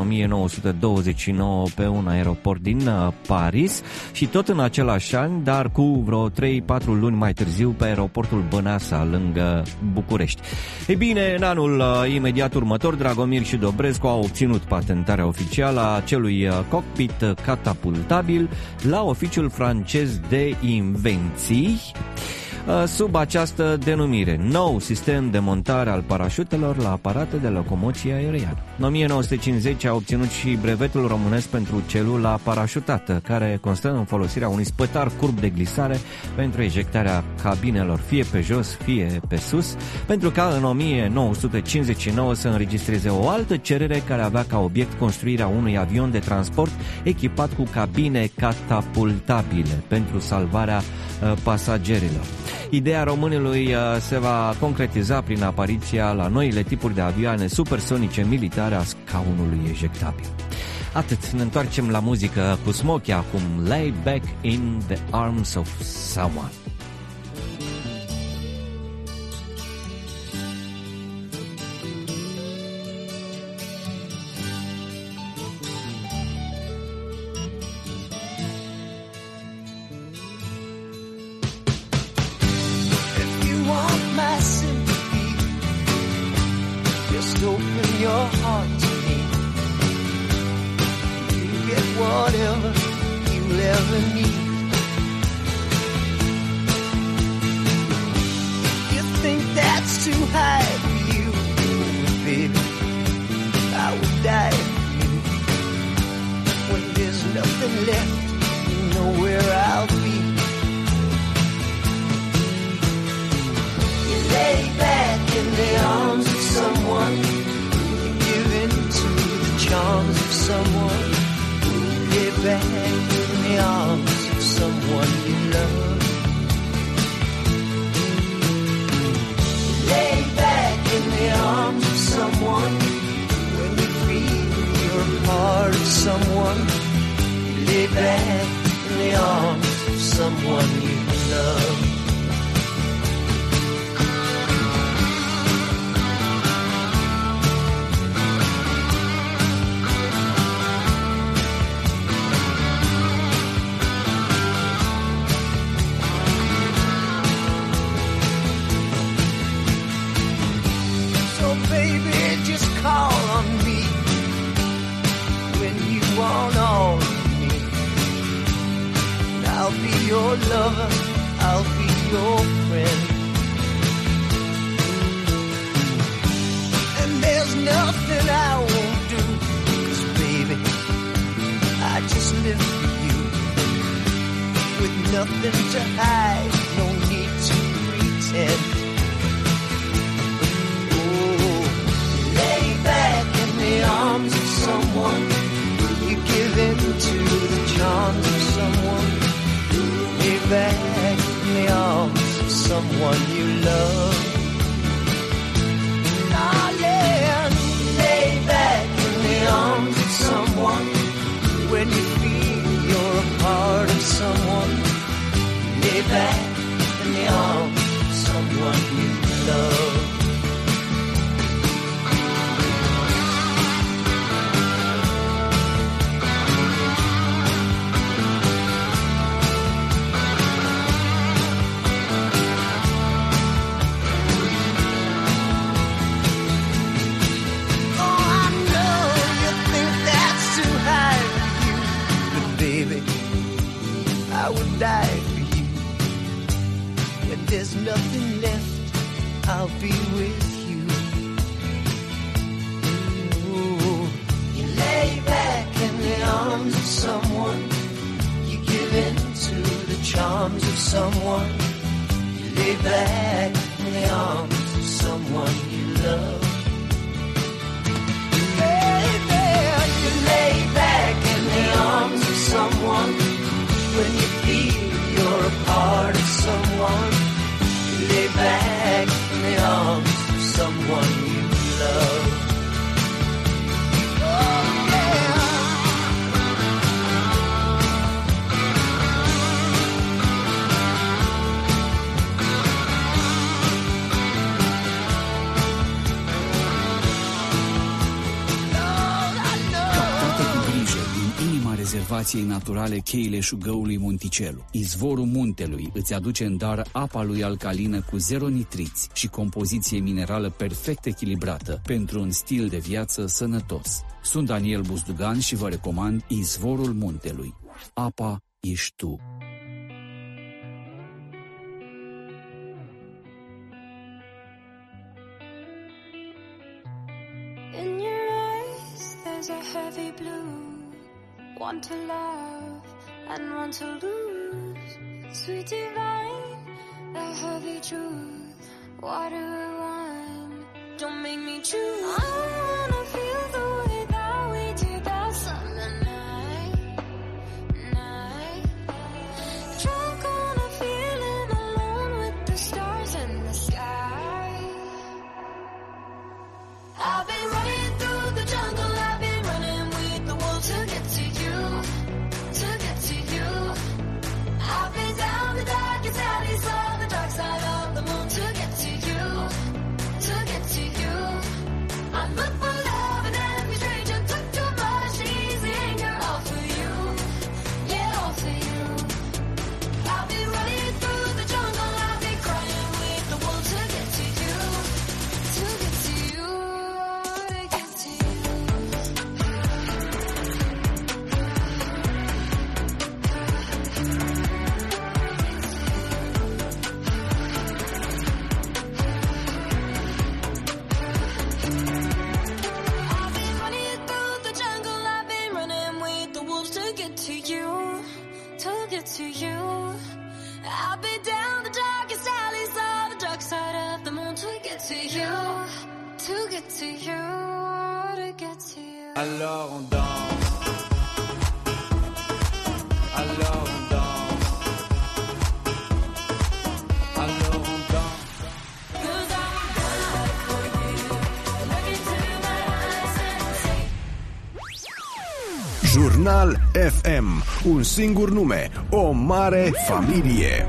1929 pe un aeroport din Paris și tot în același an, dar cu vreo 3-4 luni mai târziu, pe aeroportul Băneasa, lângă București. Ei bine, în anul imediat următor, Dragomir și Dobrescu au obținut patentarea oficială a acelui cockpit catapultabil la Oficiul Francez de Invenții, sub această denumire, nou sistem de montare al parașutelor la aparate de locomoție aeriană. În 1950 a obținut și brevetul românesc pentru celula parașutată, care constă în folosirea unui spătar curb de glisare pentru ejectarea cabinelor, fie pe jos, fie pe sus, pentru ca în 1959 să înregistreze o altă cerere care avea ca obiect construirea unui avion de transport echipat cu cabine catapultabile pentru salvarea pasagerilor. Ideea românului se va concretiza prin apariția la noile tipuri de avioane supersonice militare a scaunului ejectabil. Atât, ne întoarcem la muzică cu Smokey acum, Lay Back in the Arms of Someone. whatever you'll ever need. You think that's too high for you, baby? I would die for you. When there's nothing left, you know where I'll be. You lay back in the arms of someone, you give in to the charms of someone. You lay back in the arms of someone you love. You lay back in the arms of someone. When you feel you're a part of someone, you lay back in the arms of someone you love. Baby, just call on me when you want all of me. And I'll be your lover, I'll be your friend. And there's nothing I won't do, 'cause baby, I just live for you. With nothing to hide, no need to pretend. Back in the arms of someone, you give in to the charms of someone. Lay back in the arms of someone you love. Darling, lay back in the arms of someone. When you feel you're a part of someone, lay back in the arms of someone you love. I would die for you. When there's nothing left, I'll be with you. Ooh. You lay back in the arms of someone, you give in to the charms of someone. You lay back in the arms of someone you love. Baby, you lay back in the arms of someone. When you feel you're a part of someone, you lay back in the arms of someone you love. Oh, yeah. Captate cu grijă din inima rezervației naturale cheile șugăului Monticelul. Izvorul muntelui îți aduce în dar apa lui alcalină cu zero nitriți și compoziție minerală perfect echilibrată pentru un stil de viață sănătos. Sunt Daniel Buzdugan și vă recomand Izvorul muntelui. Apa ești tu. In your eyes there's a heavy blue, one to love and one to lose. Sweet divine, the heavy truth, water or wine, don't make me choose. I wanna feel the way that we did that summer night. Drunk on a feeling alone with the stars in the sky. I've been running through the jungle, I've been running with the wolves to get to you, to get to you. I've been down the darkest alleys on the dark side of the moon to get to you, to get to you. I look for love. get to you. I'll be down the darkest alleys of the dark side of the moon to get to you. To get to you, to get to you. Alors on danse. Alors on danse. Alors on danse. Jurnal FM, un singur nume, o mare familie.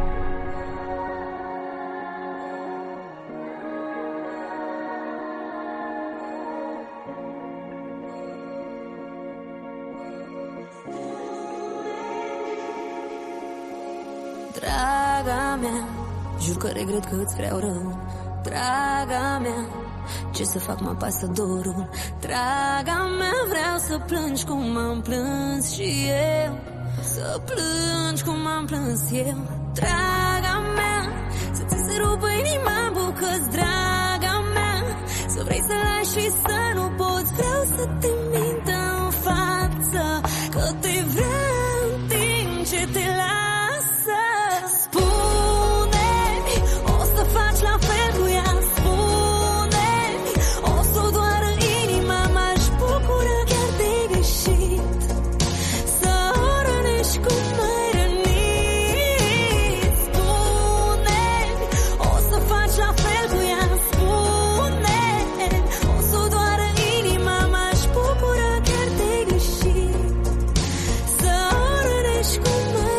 Draga mea, jur că regret că îți vreau rău. Draga mea, ce să fac, mă apasă dorul. Draga mea, vreau să plângi cum am plâns și eu. Să plângi cum am plâns eu. Draga mea, să ți se rupă inima în bucăți. Draga mea, să vrei să lași și să nu poți. Vreau să te mint în față că te vreau în timp ce te lasă. Spune-mi, o să faci la fel cu ea. Spune-mi, o să o doară inima. M-aș bucura chiar de greșit să o rănești cum m-ai rănit. Spune-mi, o să faci la fel cu ea. Spune-mi, o să o doară inima. M-aș bucura chiar de greșit să o rănești cum m-ai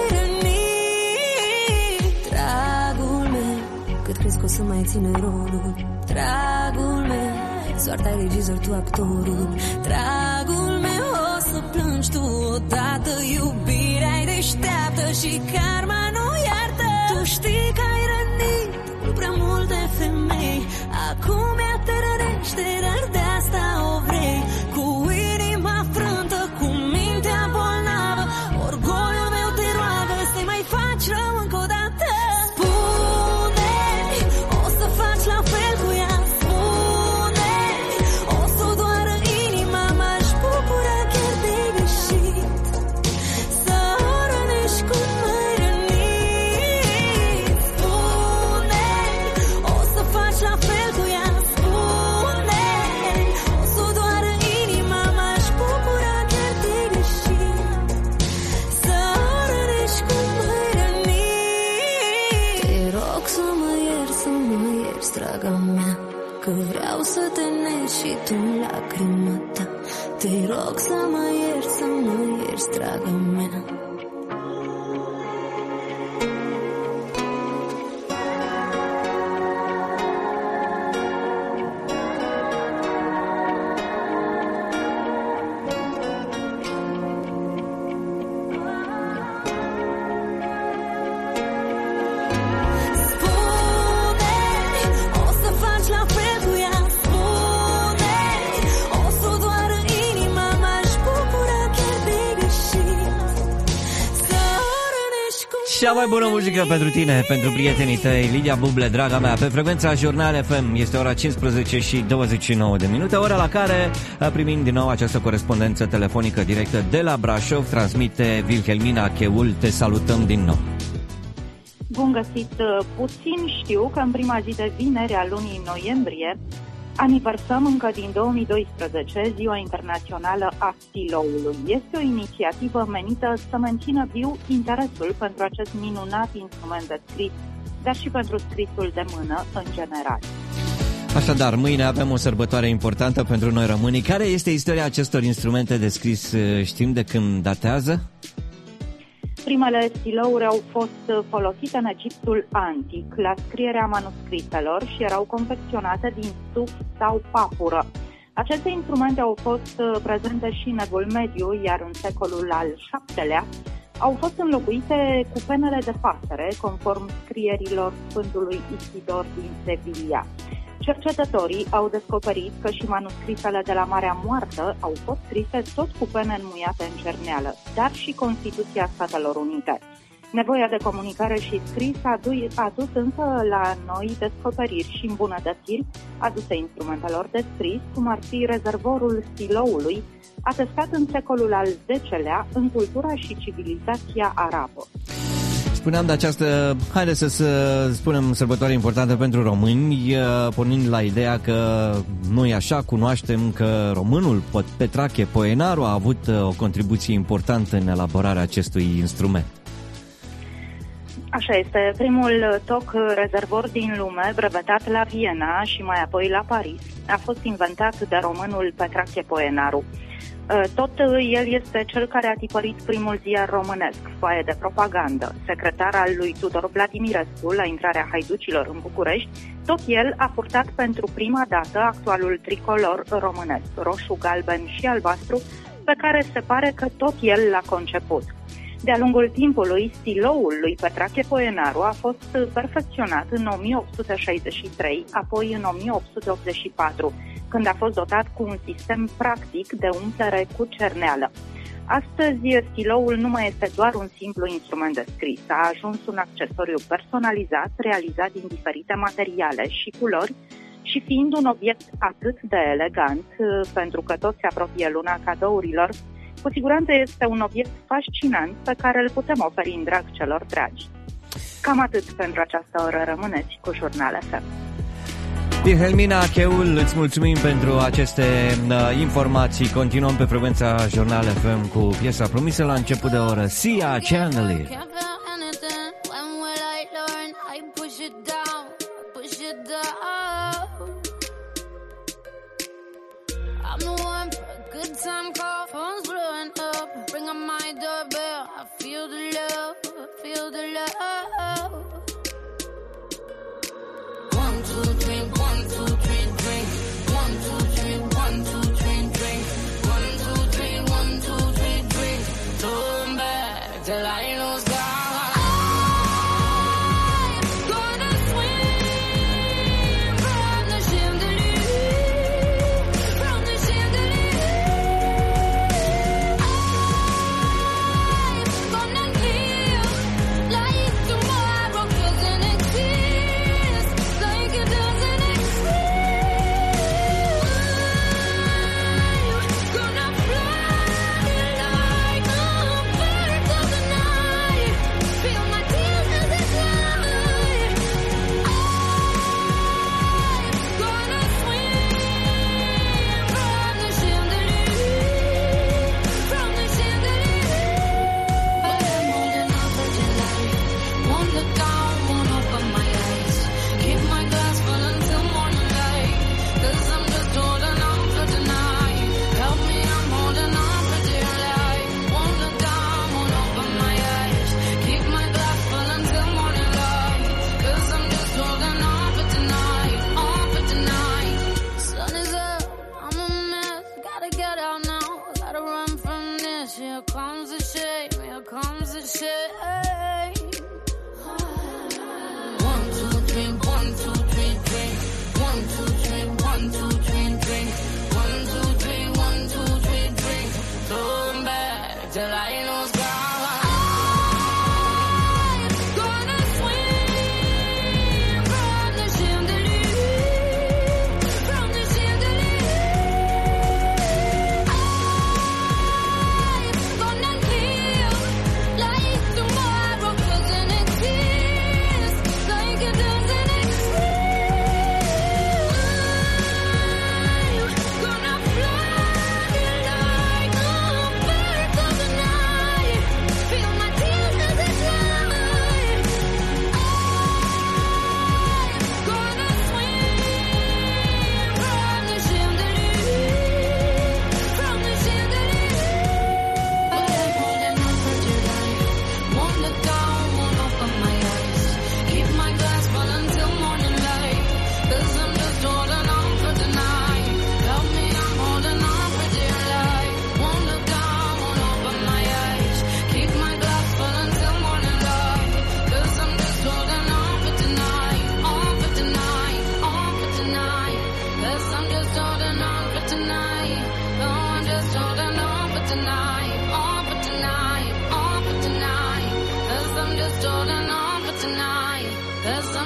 rănit. Dragul meu, cât crezi că o să mai țină rolul? Dragul meu, soarta e regizor, tu actorul. Dragul meu, o să plângi tu odată. Iubirea-i deșteaptă și karma nu iartă. Tu știi că ai rănit cu prea multe femei. Acum ea te rănește, dar de asta o vrei. Cu inima frântă, cu mintea bolnavă, orgoliul meu te roagă să-i mai faci rău încă o dată. Spune-mi, o să faci la fel cu ea. Spune-mi, o să o doară inima. M-aș bucura chiar de greșit să o rănești cum m-ai rănit. Spune-mi, o să faci la fel cu ea. Spune-mi, o să o doară inima. M-aș bucura chiar de greșit să o rănești cum m-ai rănit. Te rog să mă ierți, draga mea, că vreau să te negi și tu în lacrima ta. Te rog să mă ierți, draga mea. Spune-mi, o să faci la fel cu ea. Spune-mi, o să o doară inima. M-aș bucura chiar de greșit să o rănești cum Cea mai bună muzică pentru tine, pentru prietenii tăi. Lidia Buble, draga mea, pe frecvența Jurnal FM. Este ora 15 și 29 de minute, ora la care primim din nou această corespondență telefonică directă de la Brașov. Transmite Wilhelmina Cheul. Te salutăm din nou. Bun găsit! Puțin știu că în prima zi de vineri a lunii noiembrie aniversăm încă din 2012 Ziua Internațională a Stiloului. Este o inițiativă menită să mențină viu interesul pentru acest minunat instrument de scris, dar și pentru scrisul de mână în general. Așadar, mâine avem o sărbătoare importantă pentru noi românii. Care este istoria acestor instrumente de scris? Știm de când datează? Primele stilouri au fost folosite în Egiptul antic la scrierea manuscritelor și erau confecționate din suf sau papură. Aceste instrumente au fost prezente și în Evul Mediu, iar în secolul al VII-lea au fost înlocuite cu penele de pasăre, conform scrierilor Sfântului Isidor din Sevilla. Cercetătorii au descoperit că și manuscrisele de la Marea Moartă au fost scrise tot cu pene înmuiate în cerneală, dar și Constituția Statelor Unite. Nevoia de comunicare și scris a dus însă la noi descoperiri și îmbunătățiri aduse instrumentelor de scris, cum ar fi rezervorul stiloului, atestat în secolul al X-lea în cultura și civilizația arabă. Spuneam de această, haideți să spunem, sărbătoare importantă pentru români, pornind la ideea că noi așa cunoaștem că românul Petrache Poenaru a avut o contribuție importantă în elaborarea acestui instrument. Așa este, primul toc rezervor din lume, brevetat la Viena și mai apoi la Paris, a fost inventat de românul Petrache Poenaru. Tot el este cel care a tipărit primul ziar românesc, Foaie de Propagandă. Secretar al lui Tudor Vladimirescu la intrarea haiducilor în București, tot el a purtat pentru prima dată actualul tricolor românesc, roșu, galben și albastru, pe care se pare că tot el l-a conceput. De-a lungul timpului, stiloul lui Petrache Poenaru a fost perfecționat în 1863, apoi în 1884, când a fost dotat cu un sistem practic de umplere cu cerneală. Astăzi, stiloul nu mai este doar un simplu instrument de scris, a ajuns un accesoriu personalizat, realizat din diferite materiale și culori, și fiind un obiect atât de elegant, pentru că tot se apropie luna cadourilor, cu siguranță este un obiect fascinant pe care îl putem oferi în drag celor dragi. Cam atât pentru această oră, rămâneți cu Jurnal FM. Wilhelmina Cheul, îți mulțumim pentru aceste informații. Continuăm pe frecvența Jurnal FM cu piesa promisă la început de oră, Sia Chandelier. I'm the one for a good time call, phone's blowing up, ring on my doorbell, I feel the love, I feel the love. 1, 2, 3, 1, 2, 3, drink. 1, 2, 3, 1, 2, 3, drink. 1, 2, 3, 1, 2, 3, drink. Turn back till I lose God.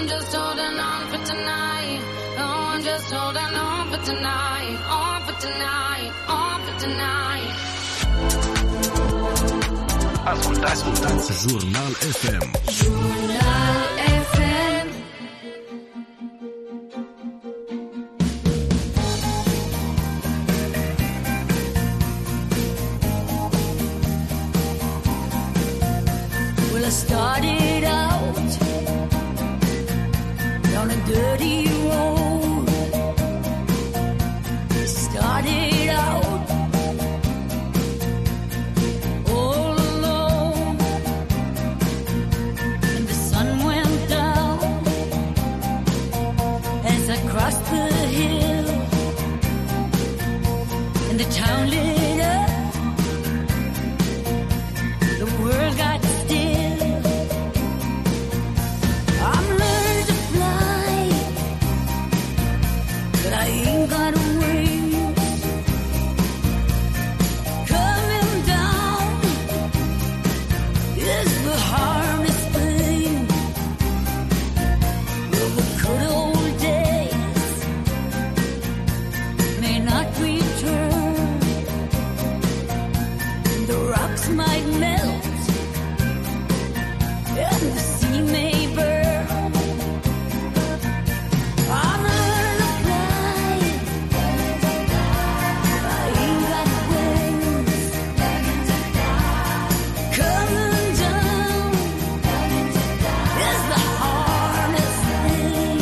I'm just holding on for tonight. Oh, I'm just holding on for tonight. On for tonight. On for tonight. Ascultați Jurnal FM. Jurnal FM. Well, I started out on a dirty road. Started out all alone, and the sun went down as I crossed the hill, and the town lit up. The world got still. I'm learning to fly, but I ain't got wings. Coming down is the hardest thing. Well, the good old days may not return. The rocks might melt and the sea may burn. I'm learning to fly. I ain't got wings. Coming down is the hardest thing.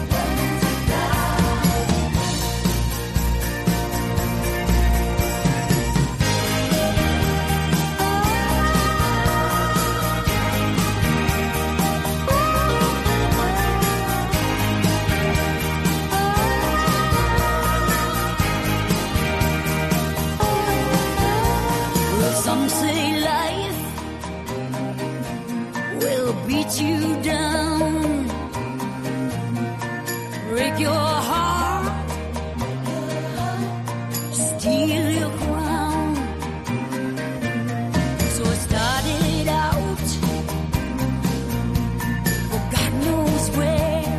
Well, some say life will beat you down, break your heart, steal your crown. So I started out, for God knows where.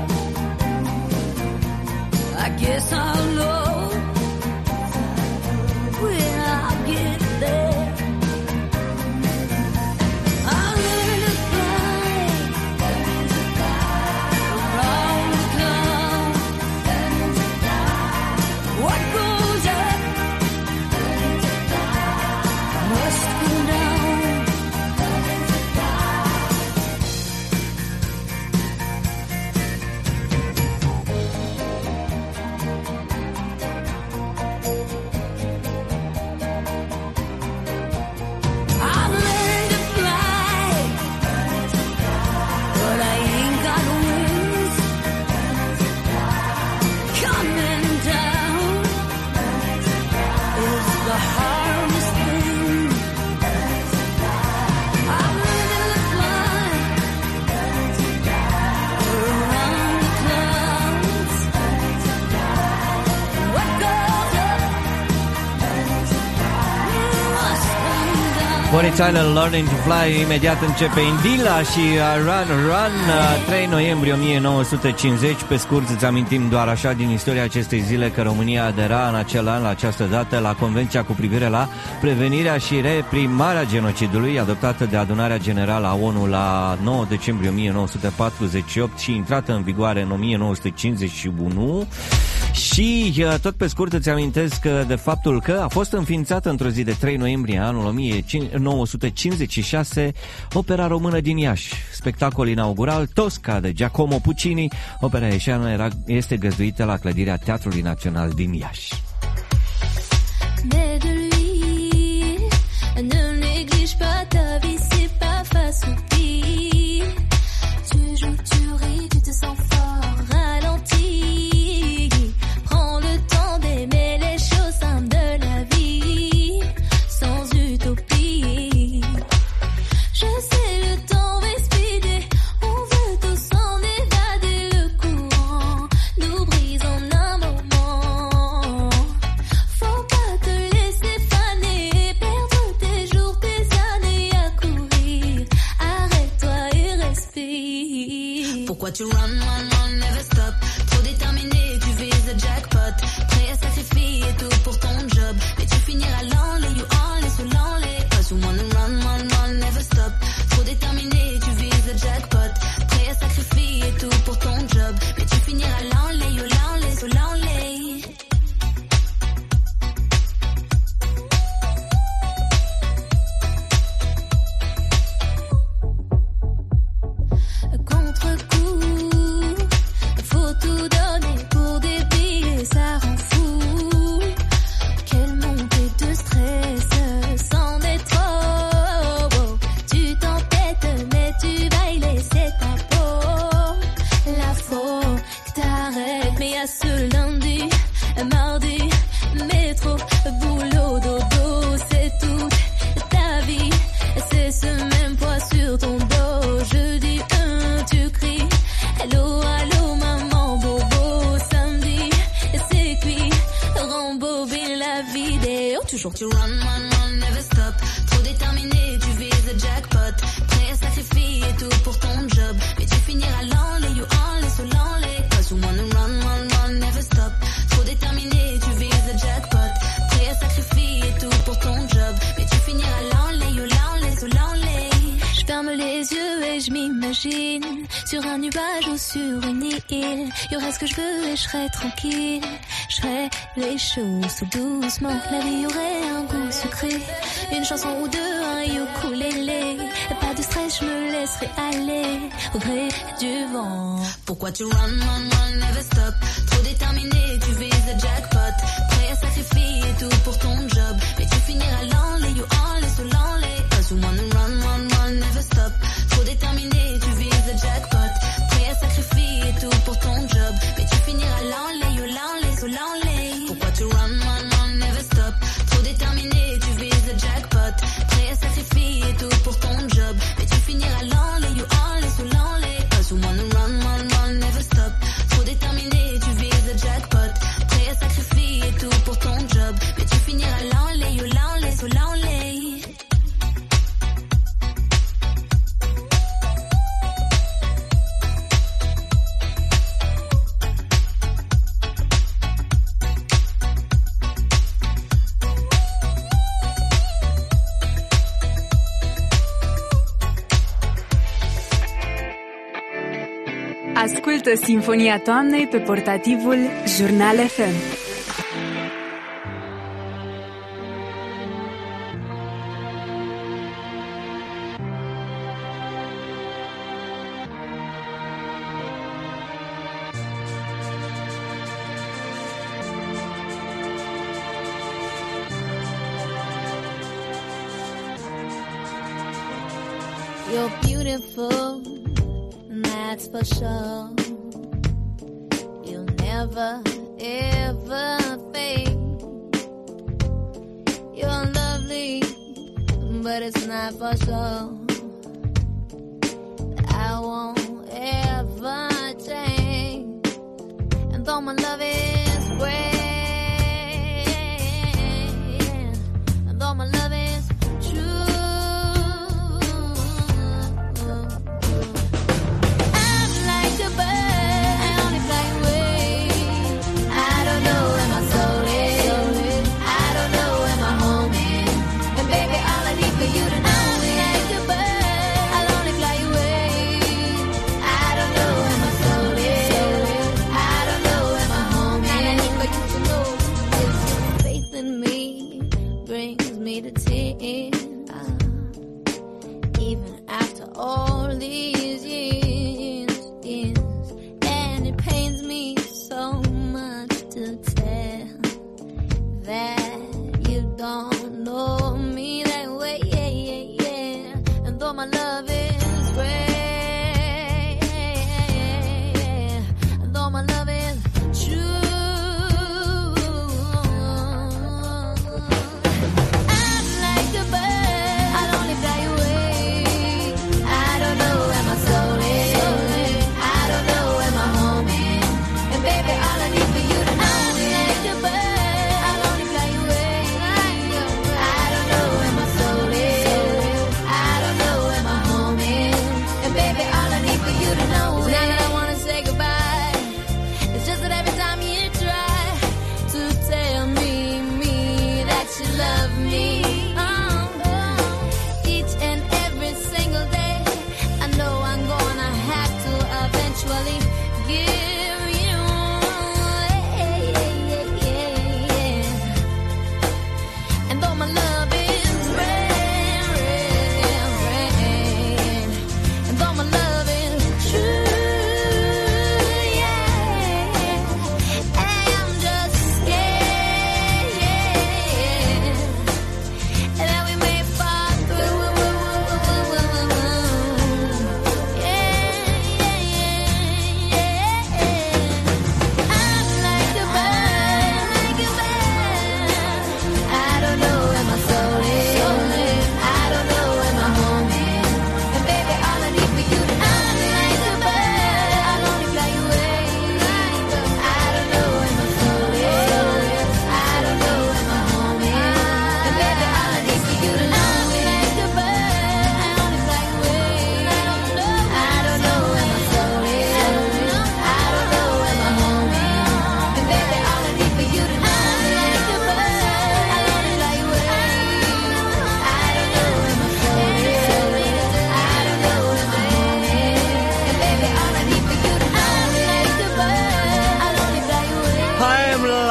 I guess I'll know when I get there. I'm learning to fly around the clouds. What goes up must come down. I'm learning to fly, but I ain't got wings. Coming down is the hardest thing. I'm learning to fly around the clouds. What goes up must come down. Bonnie Tyler, Learning to Fly. Imediat începe Indila și Run, Run. 3 noiembrie 1950. Pe scurt îți amintim doar așa din istoria acestei zile că România adera în acel an la această dată la Convenția cu privire la prevenirea și reprimarea genocidului, adoptată de Adunarea Generală a ONU la 9 decembrie 1948 și intrată în vigoare în 1951. Și tot pe scurt îți amintesc de faptul că a fost înființată într-o zi de 3 noiembrie anul 1956 Opera Română din Iași. Spectacol inaugural Tosca de Giacomo Puccini. Opera ieșeană este găzduită la clădirea Teatrului Național din Iași. Mais de lui, ne néglige pas ta vie, c'est pas facile. Tu joues, tu ris, tu te sens fort, ralenti. Prends le temps d'aimer les choses simples de la vie, sans utopie. Je sais le temps va speeder, on veut tous s'en évader, le courant nous brise en un moment. tu run, run, run, never stop? Trop déterminé, tu vises le jackpot. Prêt à sacrifier tout pour ton job, mais tu finiras l'enlé, you enlé, sous l'enlé. Cause you wanna run, run, run, never stop. Trop déterminé, tu vises le jackpot. Prêt à sacrifier tout pour ton job, mais tu finiras l'enlé, you l'enlé, sous l'enlé. Toujours tu run, run, run, never stop. Trop déterminé, tu vises le jackpot. Prêt à sacrifier tout pour ton job, mais tu finiras l'enlé, you enlé, sous l'enlé. Cause you wanna run, run, run, never stop. Trop déterminé, tu vises le jackpot. Prêt à sacrifier tout pour ton job, mais tu finiras l'enlé, you l'enlé, sous l'enlé. Je ferme les yeux et je m'imagine sur un nuage ou sur une île. Y aurait ce que je veux et je serais tranquille. Je ferais les choses tout doucement. La vie aurait un goût sucré. Une chanson ou deux, un ukulélé. Pas de stress, je me laisserai aller au gré du vent. Pourquoi tu run, run, run, never stop? Trop déterminé, tu vises le jackpot. Prêt à sacrifier tout pour ton job, mais tu finiras l'enlé, you enlé, sous l'enlé. Cause you wanna run, run, run, never stop. Trop déterminé, tu vises le jackpot. Prêt à sacrifier tout pour ton job, mais tu finiras l'enlé, you l'enlé, sous l'enlé. Pourquoi tu run, run, run, never stop? Trop déterminé, tu vises le jackpot. Prêt à sacrifier tout pour ton job, mais tu finiras l'enlé, you enlé, sous l'enlé. Cause you wanna run, run, run, never stop. Trop déterminé, tu vises le jackpot. Prêt à sacrifier tout pour ton job, mais tu finiras l'enlé, you l'enlé, sous l'enlé. Ascultă Sinfonia Toamnei pe portativul Jurnal FM. You're beautiful, that's for sure. You'll never, ever fade. You're lovely, but it's not for sure. I won't ever change. And though my love is great, and though my love is true, to tears, even after all these years, and it pains me so much to tell that you don't know me that way, and though my love is great, and though my love is true,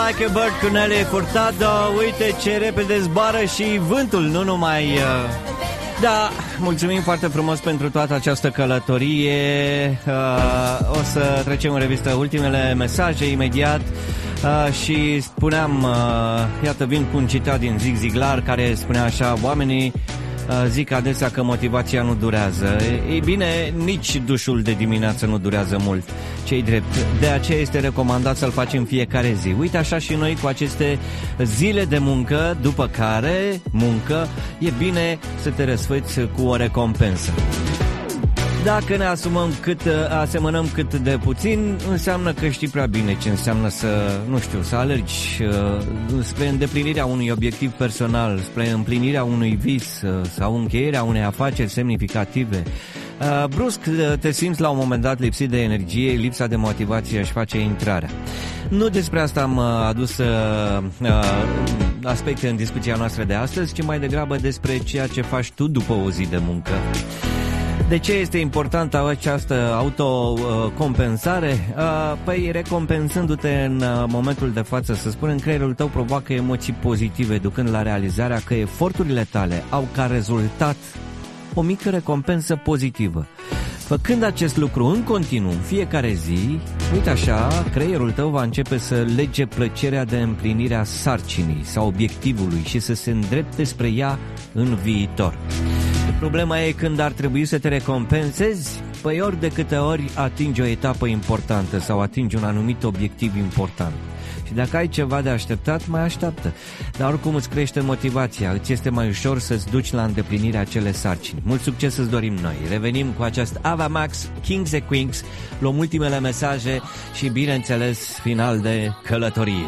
Like a Bird cu Nelly Furtado. Uite ce repede zboară și vântul, nu numai... Da, mulțumim foarte frumos pentru toată această călătorie. O să trecem în revistă ultimele mesaje imediat. Și spuneam, iată, vin cu un citat din Zig Ziglar care spunea așa: oamenii zic adesea că motivația nu durează. Ei bine, nici dușul de dimineață nu durează mult, ce-i drept. De aceea este recomandat să-l facem fiecare zi. Uite așa și noi cu aceste zile de muncă, după care muncă, e bine să te răsfăți cu o recompensă. Dacă ne asemănăm cât de puțin, înseamnă că știi prea bine ce înseamnă să, nu știu, să alergi spre îndeplinirea unui obiectiv personal, spre împlinirea unui vis sau încheierea unei afaceri semnificative. Brusc te simți la un moment dat lipsit de energie, lipsa de motivație își face intrarea. Nu despre asta am adus aspecte în discuția noastră de astăzi, ci mai degrabă despre ceea ce faci tu după o zi de muncă. De ce este importantă această autocompensare? Păi recompensându-te în momentul de față, să spunem, creierul tău provoacă emoții pozitive, ducând la realizarea că eforturile tale au ca rezultat o mică recompensă pozitivă. Făcând acest lucru în continuu, în fiecare zi, uite așa, creierul tău va începe să lege plăcerea de împlinirea sarcinii sau obiectivului și să se îndrepte spre ea în viitor. Problema e când ar trebui să te recompensezi, păi ori de câte ori atingi o etapă importantă sau atingi un anumit obiectiv important. Și dacă ai ceva de așteptat, mai așteaptă. Dar oricum îți crește motivația, îți este mai ușor să-ți duci la îndeplinirea acele sarcini. Mult succes îți dorim noi. Revenim cu acest Ava Max, Kings and Queens, luăm ultimele mesaje și, bineînțeles, final de călătorie.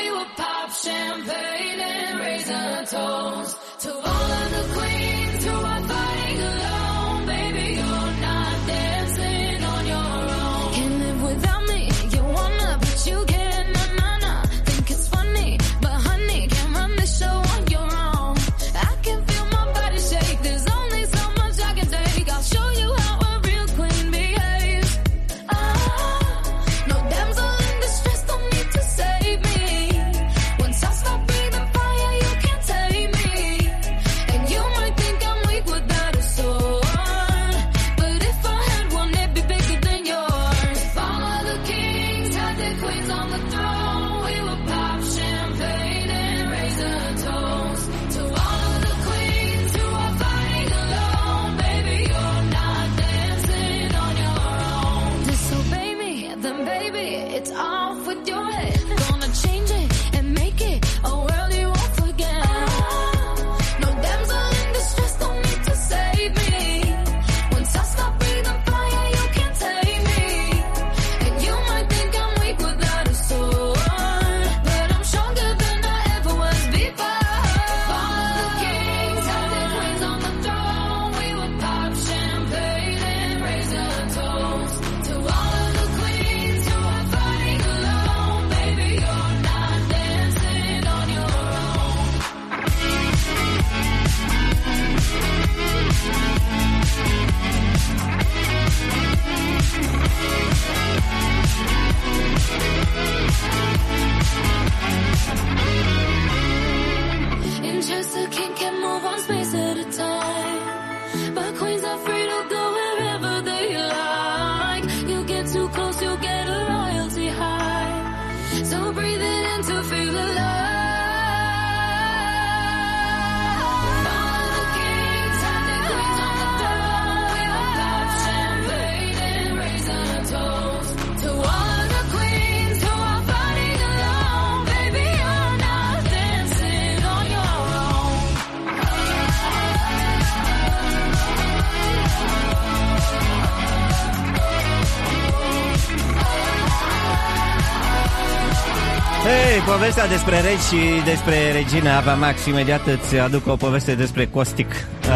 Hei, povestea despre regi și despre regina Ava Max, imediat îți aduc o poveste despre Costic.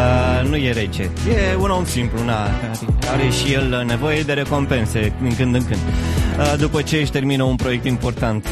Nu e rege, e un om simplu, are și el nevoie de recompense din când în când, după ce își termină un proiect important.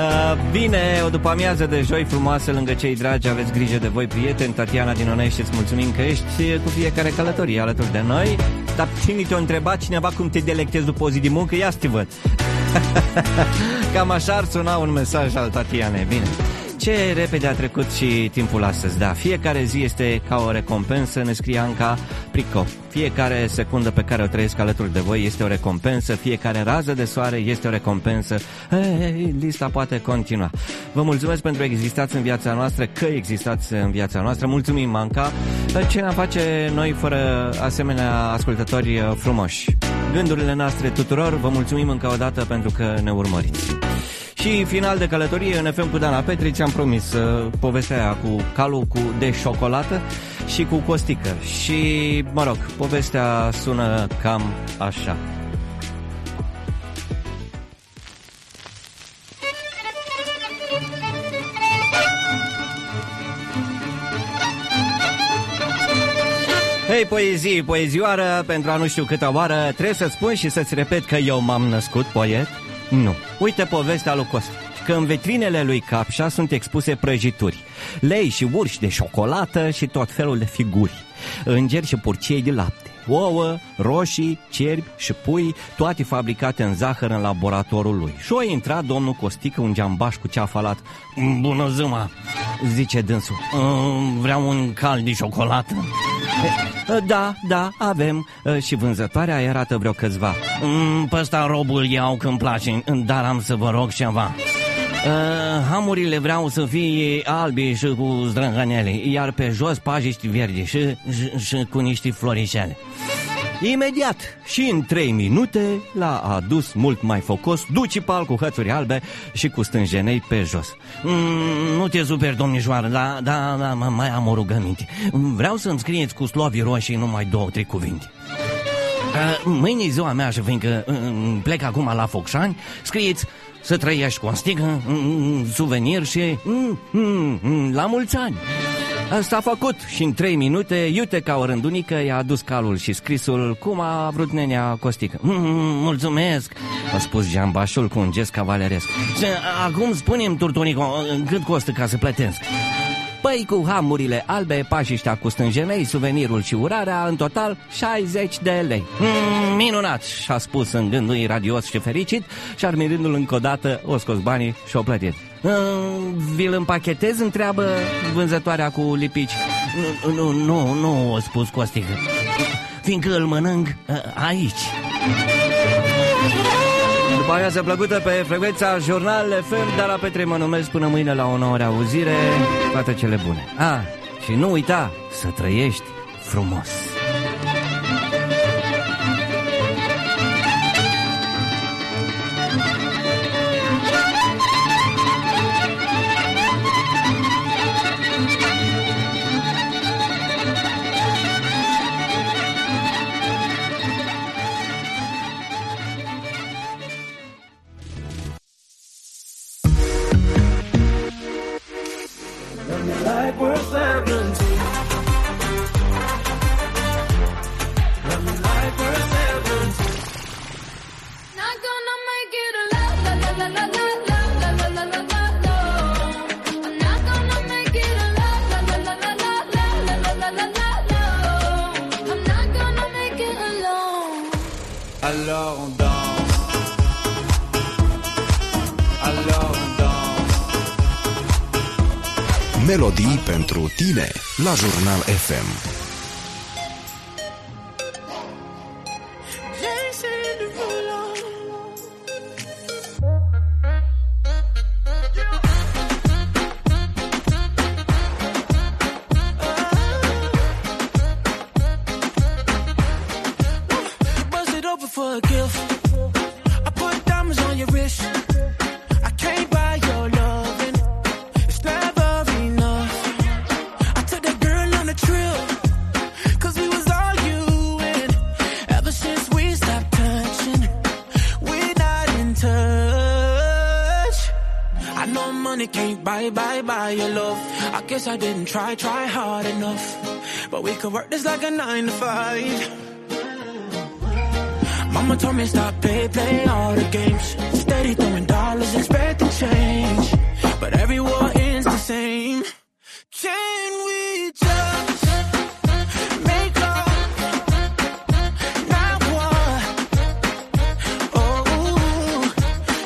Vine o după-amiază de joi frumoasă lângă cei dragi, aveți grijă de voi, prieteni. Tatiana din Onești, îți mulțumim că ești cu fiecare călătorie alături de noi. Dar cine te-a întrebat cineva cum te delectezi după o zi de muncă? Ia să te văd. Cam așa ar suna un mesaj al Tatianei. Bine. Ce repede a trecut și timpul astăzi, da. Fiecare zi este ca o recompensă, ne scrie Anca Prico. Fiecare secundă pe care o trăiesc alături de voi este o recompensă, fiecare rază de soare este o recompensă. Lista poate continua. Vă mulțumesc pentru că existați în viața noastră, că existați în viața noastră. Mulțumim, Anca. Ce ne face noi fără asemenea ascultători frumoși? Gândurile noastre tuturor, vă mulțumim încă o dată pentru că ne urmăriți. Și final de călătorie în FM cu Dana Petri, ți-am promis povestea aia cu calul de ciocolată și cu costică. Și, mă rog, povestea sună cam așa. Hei, poezioară, pentru a nu știu câta oară, trebuie să-ți spun și să-ți repet că eu m-am născut poet? Nu. Uite povestea lui Costa, că în vitrinele lui Capșa sunt expuse prăjituri, lei și urși de ciocolată și tot felul de figuri, îngeri și purcei de lapte, ouă, roșii, cerbi și pui, toate fabricate în zahăr în laboratorul lui. Și a intrat domnul Costică, un geambaș cu ceafalat. Bună ziua, zice dânsul, vreau un cal de ciocolată. Da, avem. Și vânzătoarea îi arată vreo câțiva. Pe ăsta robul iau când place, dar am să vă rog ceva. Hamurile vreau să fie albi și cu zdrânganele, iar pe jos pajiști verdi și cu niște florișele. Imediat și în 3 minute l-a adus mult mai focos ducipal cu hățuri albe și cu stânjenei pe jos. Nu te super, domnișoară, dar mai am o rugăminte. Vreau să-mi scrieți cu slovii roșii numai 2-3 cuvinte. Mâine e ziua mea, și fiindcă plec acum la Focșani, scrieți să trăiești Costică, suvenir și la mulți ani. Asta a făcut și în 3 minute, iute ca o rândunică, i-a adus calul și scrisul cum a vrut nenea Costică. Mulțumesc, a spus geambașul cu un gest cavaleresc. Acum spune-mi, Turtunico, cât costă ca să plătesc? Păi cu hamurile albe, pașiștea cu stânjenei, suvenirul și urarea, în total 60 de lei. Minunat, și-a spus în gândul ei radios și fericit, și admirându-l încă o dată, o scos banii și o plătit. Vi-l împachetez, întreabă vânzătoarea cu lipici. Nu, a spus Costică, fiindcă îl mănânc aici. După amiază plăcută pe frecvența Jurnal FM, Dana Petri mă numesc, până mâine la o nouă reauzire. Toate cele bune. Și nu uita să trăiești frumos. Melodii pentru tine la Jurnal FM. I didn't try hard enough, but we could work this like a 9 to 5. Mama told me stop, play all the games. Steady throwing dollars, expecting change, but every war ends the same. Can we just make love, not war? Oh,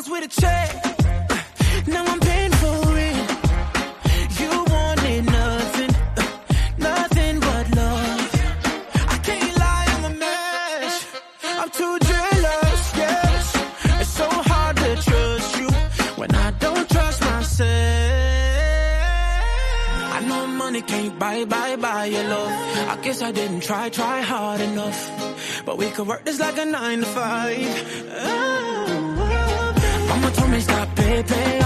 house with a check. Now I'm paying for it. You wanted nothing, nothing but love. I can't lie, I'm a mess. I'm too jealous, yes. It's so hard to trust you when I don't trust myself. I know money can't buy your love. I guess I didn't try hard enough. But we could work this like a 9 to 5. Mama told me stop, pay